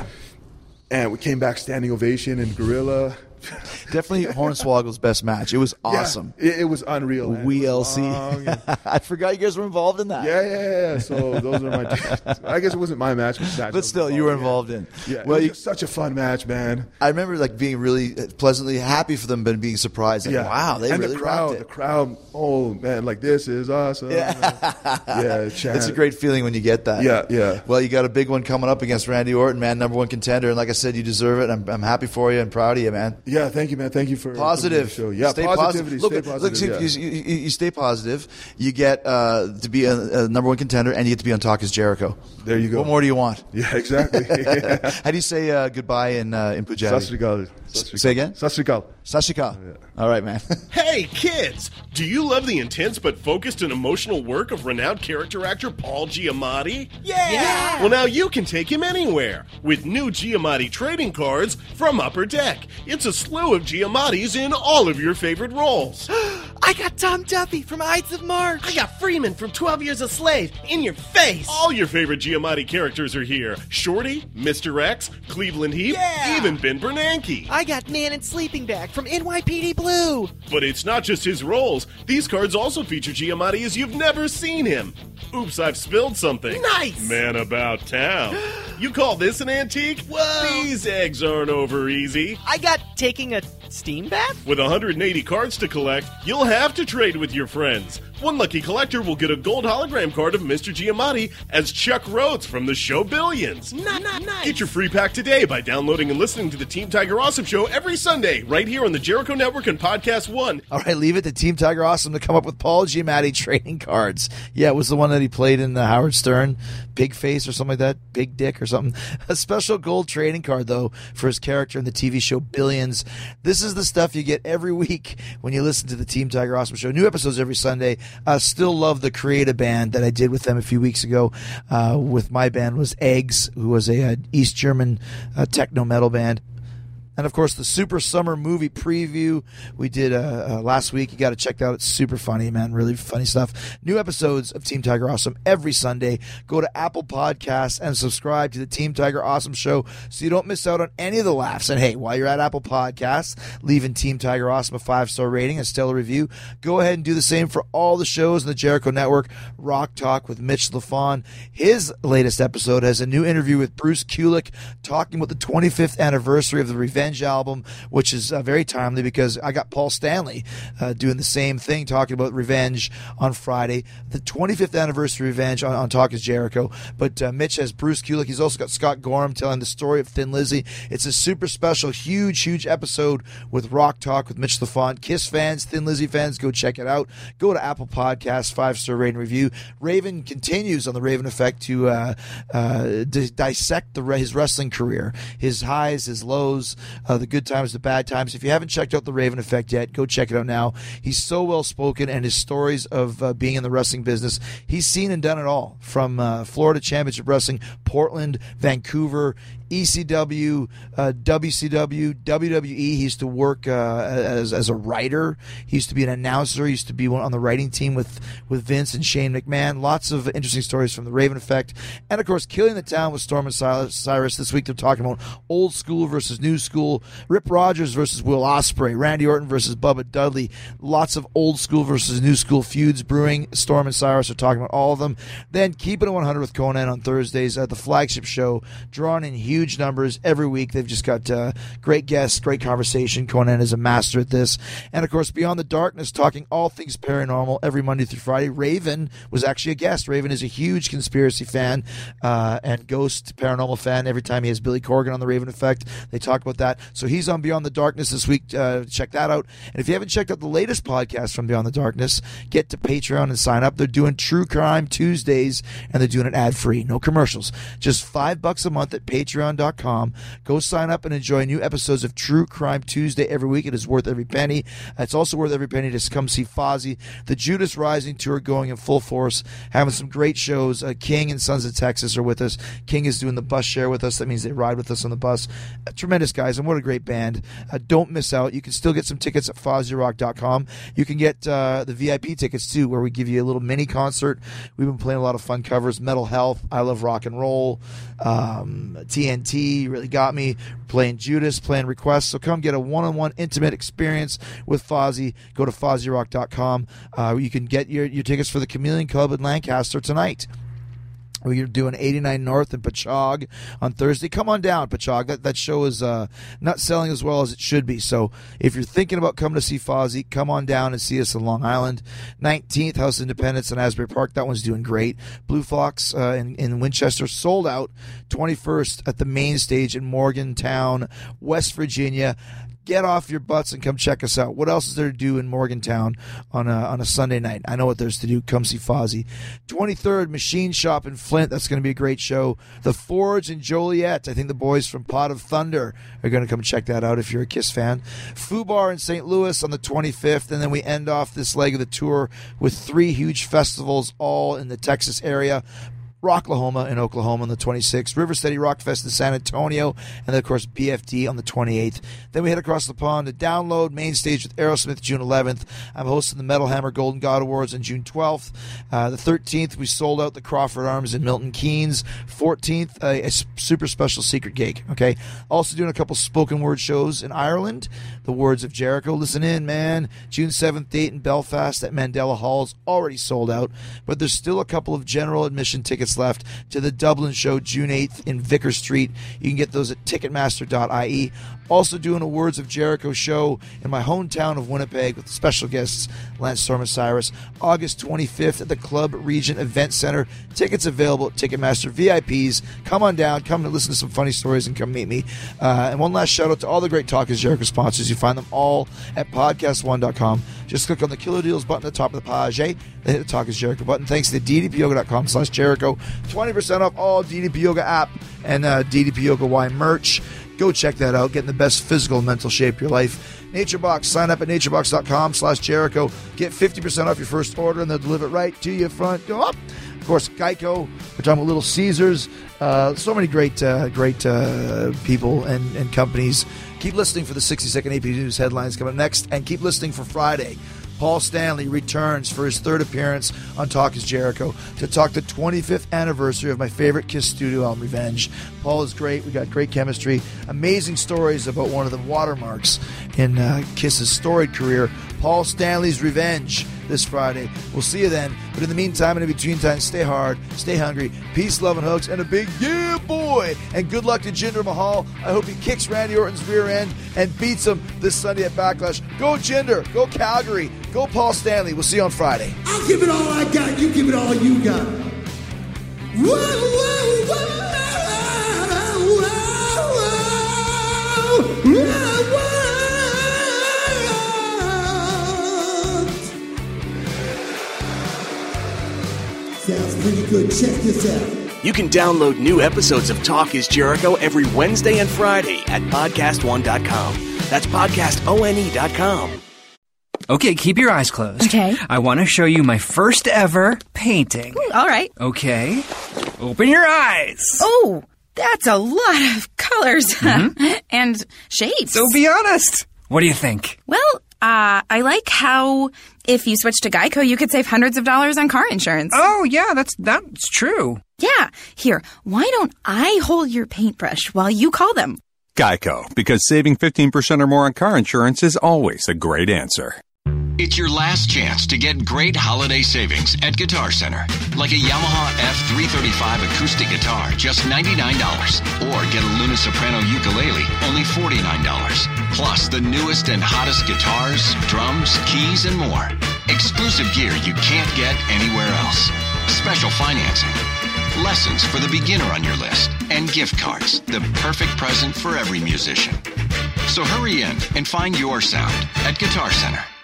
And we came back standing ovation and Gorilla. Definitely Hornswoggle's best match. It was awesome. Yeah, it, it was unreal. man. It W L was C. long and- I forgot you guys were involved in that. Yeah, yeah, yeah. So those are my. I guess it wasn't my match, but, match I But was still, you were involved in. Yeah, Well, it was you, just such a fun match, man. I remember like being really pleasantly happy for them, but being surprised. Like, Yeah, wow, they and really the crowd, rocked the it. crowd. Oh man, like this is awesome. Yeah. yeah. Chant. It's a great feeling when you get that. Yeah, yeah. Well, you got a big one coming up against Randy Orton, man, number one contender, and like I said, you deserve it. I'm, I'm happy for you and proud of you, man. Yeah, thank you, man. Thank you for Positive. for the show. Yeah, stay positivity. positive. Look, Stay positive. look, yeah. see, you, you, you stay positive. You get uh, to be a, a number one contender, and you get to be on Talk is Jericho. There you go. What more do you want? Yeah, exactly. How do you say uh, goodbye in uh, in Punjabi? Sat Sri Akal. Say again? Sat Sri Akal. Sashika. All right, man. Hey, kids! Do you love the intense but focused and emotional work of renowned character actor Paul Giamatti? Yeah! yeah! Well, now you can take him anywhere with new Giamatti trading cards from Upper Deck. It's a slew of Giamattis in all of your favorite roles. I got Tom Duffy from Ides of March. I got Freeman from twelve Years a Slave. In your face. All your favorite Giamatti characters are here. Shorty, Mister X, Cleveland Heap, Yeah! even Ben Bernanke. I got Man in Sleeping Bag from N Y P D Blue. But it's not just his roles. These cards also feature Giamatti as you've never seen him. Oops, I've spilled something. Nice! Man about town. You call this an antique? Whoa! These eggs aren't over easy. I got Taking a steam bath? With one hundred eighty cards to collect, you'll have to trade with your friends. One lucky collector will get a gold hologram card of Mister Giamatti as Chuck Rhodes from the show Billions. Not, not nice. Get your free pack today by downloading and listening to the Team Tiger Awesome Show every Sunday, right here on the Jericho Network and Podcast One. All right, leave it to Team Tiger Awesome to come up with Paul Giamatti trading cards. Yeah, it was the one that he played in the Howard Stern, Big Face or something like that, Big Dick or something. A special gold trading card, though, for his character in the T V show Billions. This is the stuff you get every week when you listen to the Team Tiger Awesome Show. New episodes every Sunday. Uh, still love the Create a Band that I did with them a few weeks ago. Uh, with my band was Eggs, who was a, a East German uh, techno metal band. And, of course, the Super Summer Movie Preview we did uh, uh, last week. You got to check that out. It's super funny, man. Really funny stuff. New episodes of Team Tiger Awesome every Sunday. Go to Apple Podcasts and subscribe to the Team Tiger Awesome Show so you don't miss out on any of the laughs. And, hey, while you're at Apple Podcasts, leaving Team Tiger Awesome a five-star rating and stellar review. Go ahead and do the same for all the shows in the Jericho Network. Rock Talk with Mitch LaFon. His latest episode has a new interview with Bruce Kulick talking about the twenty-fifth anniversary of the Revenge album, which is uh, very timely because I got Paul Stanley uh, doing the same thing, talking about Revenge on Friday, the twenty-fifth anniversary of Revenge on, on Talk is Jericho. But uh, Mitch has Bruce Kulick. He's also got Scott Gorham telling the story of Thin Lizzy. It's a super special, huge, huge episode with Rock Talk with Mitch LaFon. Kiss fans, Thin Lizzy fans, go check it out. Go to Apple Podcasts, five-star rating review. Raven continues on the Raven Effect to uh, uh, d- dissect the, his wrestling career, his highs, his lows, Uh, the good times, the bad times. If you haven't checked out the Raven Effect yet, go check it out now. He's so well spoken, and his stories of uh, being in the wrestling business, he's seen and done it all. From uh, Florida Championship Wrestling, Portland, Vancouver, E C W, uh, W C W, W W E. He used to work uh, as as a writer. He used to be an announcer. He used to be one on the writing team with, with Vince and Shane McMahon. Lots of interesting stories from the Raven Effect. And, of course, Killing the Town with Storm and Cyrus. This week they're talking about old school versus new school. Rip Rogers versus Will Ospreay. Randy Orton versus Bubba Dudley. Lots of old school versus new school feuds brewing. Storm and Cyrus are talking about all of them. Then Keeping It one hundred with Conan on Thursdays. Uh, the flagship show, drawing in huge Huge numbers every week. They've just got uh, great guests, great conversation. Conan is a master at this. And, of course, Beyond the Darkness, talking all things paranormal every Monday through Friday. Raven was actually a guest. Raven is a huge conspiracy fan uh, and ghost paranormal fan. Every time he has Billy Corgan on the Raven Effect, they talk about that. So he's on Beyond the Darkness this week. Uh, check that out. And if you haven't checked out the latest podcast from Beyond the Darkness, get to Patreon and sign up. They're doing True Crime Tuesdays, and they're doing it ad-free. No commercials. Just five bucks a month at Patreon. Dot com. Go sign up and enjoy new episodes of True Crime Tuesday every week. It is worth every penny. It's also worth every penny to come see Fozzy. The Judas Rising tour going in full force, having some great shows. Uh, King and Sons of Texas are with us. King is doing the bus share with us. That means they ride with us on the bus. Uh, tremendous guys, and what a great band. Uh, don't miss out. You can still get some tickets at Fozzy Rock dot com. You can get uh, the V I P tickets too, where we give you a little mini concert. We've been playing a lot of fun covers. Mental Health, I Love Rock and Roll, um, T N T, Really Got Me, playing Judas, playing Requests. So come get a one-on-one intimate experience with Fozzy. Go to Fozzy Rock dot com. Uh, you can get your, your tickets for the Chameleon Club in Lancaster tonight. We're doing eighty-nine North in Pachog on Thursday. Come on down, Pachog. That that show is uh, not selling as well as it should be. So if you're thinking about coming to see Fozzy, come on down and see us in Long Island. nineteenth, House of Independence in Asbury Park. That one's doing great. Blue Fox uh, in, in Winchester sold out. twenty-first at the main stage in Morgantown, West Virginia. Get off your butts and come check us out. What else is there to do in Morgantown on a, on a Sunday night? I know what there's to do. Come see Fozzy. twenty-third, Machine Shop in Flint. That's going to be a great show. The Forge in Joliet. I think the boys from Pot of Thunder are going to come check that out if you're a Kiss fan. Fubar in Saint Louis on the twenty-fifth. And then we end off this leg of the tour with three huge festivals all in the Texas area. Rocklahoma in Oklahoma on the twenty-sixth, River Steady Rock Fest in San Antonio, and then, of course, B F D on the twenty-eighth. Then we head across the pond to Download, main stage with Aerosmith June eleventh. I'm hosting the Metal Hammer Golden God Awards on June twelfth. Uh, the thirteenth, we sold out the Crawford Arms in Milton Keynes. fourteenth, uh, a super special secret gig, okay? Also doing a couple spoken word shows in Ireland, The Words of Jericho. Listen in, man. June seventh date in Belfast at Mandela Hall is already sold out, but there's still a couple of general admission tickets tickets left to the Dublin show June eighth in Vicker Street. You can get those at ticketmaster dot I E. Also doing a Words of Jericho show in my hometown of Winnipeg with special guests Lance Storm Cyrus, August twenty-fifth at the Club Regent Event Center. Tickets available at Ticketmaster. V I Ps, come on down, come and listen to some funny stories and come meet me. Uh, and one last shout out to all the great Talk is Jericho sponsors. You find them all at podcast one dot com. Just click on the Killer Deals button at the top of the page, then hit the Talk is Jericho button. Thanks to d d p yoga dot com slash Jericho. twenty percent off all D D P Yoga app and uh, D D P Yoga Y merch. Go check that out. Get in the best physical and mental shape of your life. NatureBox. Sign up at naturebox dot com slash Jericho. Get fifty percent off your first order, and they'll deliver it right to your front door. Of course, Geico. We're talking about Little Caesars. Uh, so many great, uh, great uh, people and, and companies. Keep listening for the sixty second A P News headlines coming up next, and keep listening for Friday. Paul Stanley returns for his third appearance on Talk is Jericho to talk the twenty-fifth anniversary of my favorite Kiss studio album, Revenge. Paul is great. We got great chemistry. Amazing stories about one of the watermarks in uh, Kiss's storied career, Paul Stanley's Revenge, this Friday. We'll see you then. But in the meantime and in between time, stay hard, stay hungry, peace, love, and hugs, and a big yeah, boy! And good luck to Jinder Mahal. I hope he kicks Randy Orton's rear end and beats him this Sunday at Backlash. Go Jinder! Go Calgary! Go Paul Stanley! We'll see you on Friday. I'll give it all I got. You give it all you got. Whoa, whoa, whoa, whoa, whoa, whoa, whoa. Sounds pretty good. Check this out. You can download new episodes of Talk is Jericho every Wednesday and Friday at podcast one dot com. That's podcast one dot com. Okay, keep your eyes closed. Okay. I want to show you my first ever painting. Ooh, all right. Okay. Open your eyes. Oh, that's a lot of colors mm-hmm. and shapes. So be honest. What do you think? Well, uh, I like how if you switch to Geico, you could save hundreds of dollars on car insurance. Oh, yeah, that's that's true. Yeah. Here, why don't I hold your paintbrush while you call them? Geico, because saving fifteen percent or more on car insurance is always a great answer. It's your last chance to get great holiday savings at Guitar Center. Like a Yamaha F three thirty-five acoustic guitar, just ninety-nine dollars. Or get a Luna Soprano ukulele, only forty-nine dollars. Plus the newest and hottest guitars, drums, keys, and more. Exclusive gear you can't get anywhere else. Special financing. Lessons for the beginner on your list. And gift cards, the perfect present for every musician. So hurry in and find your sound at Guitar Center.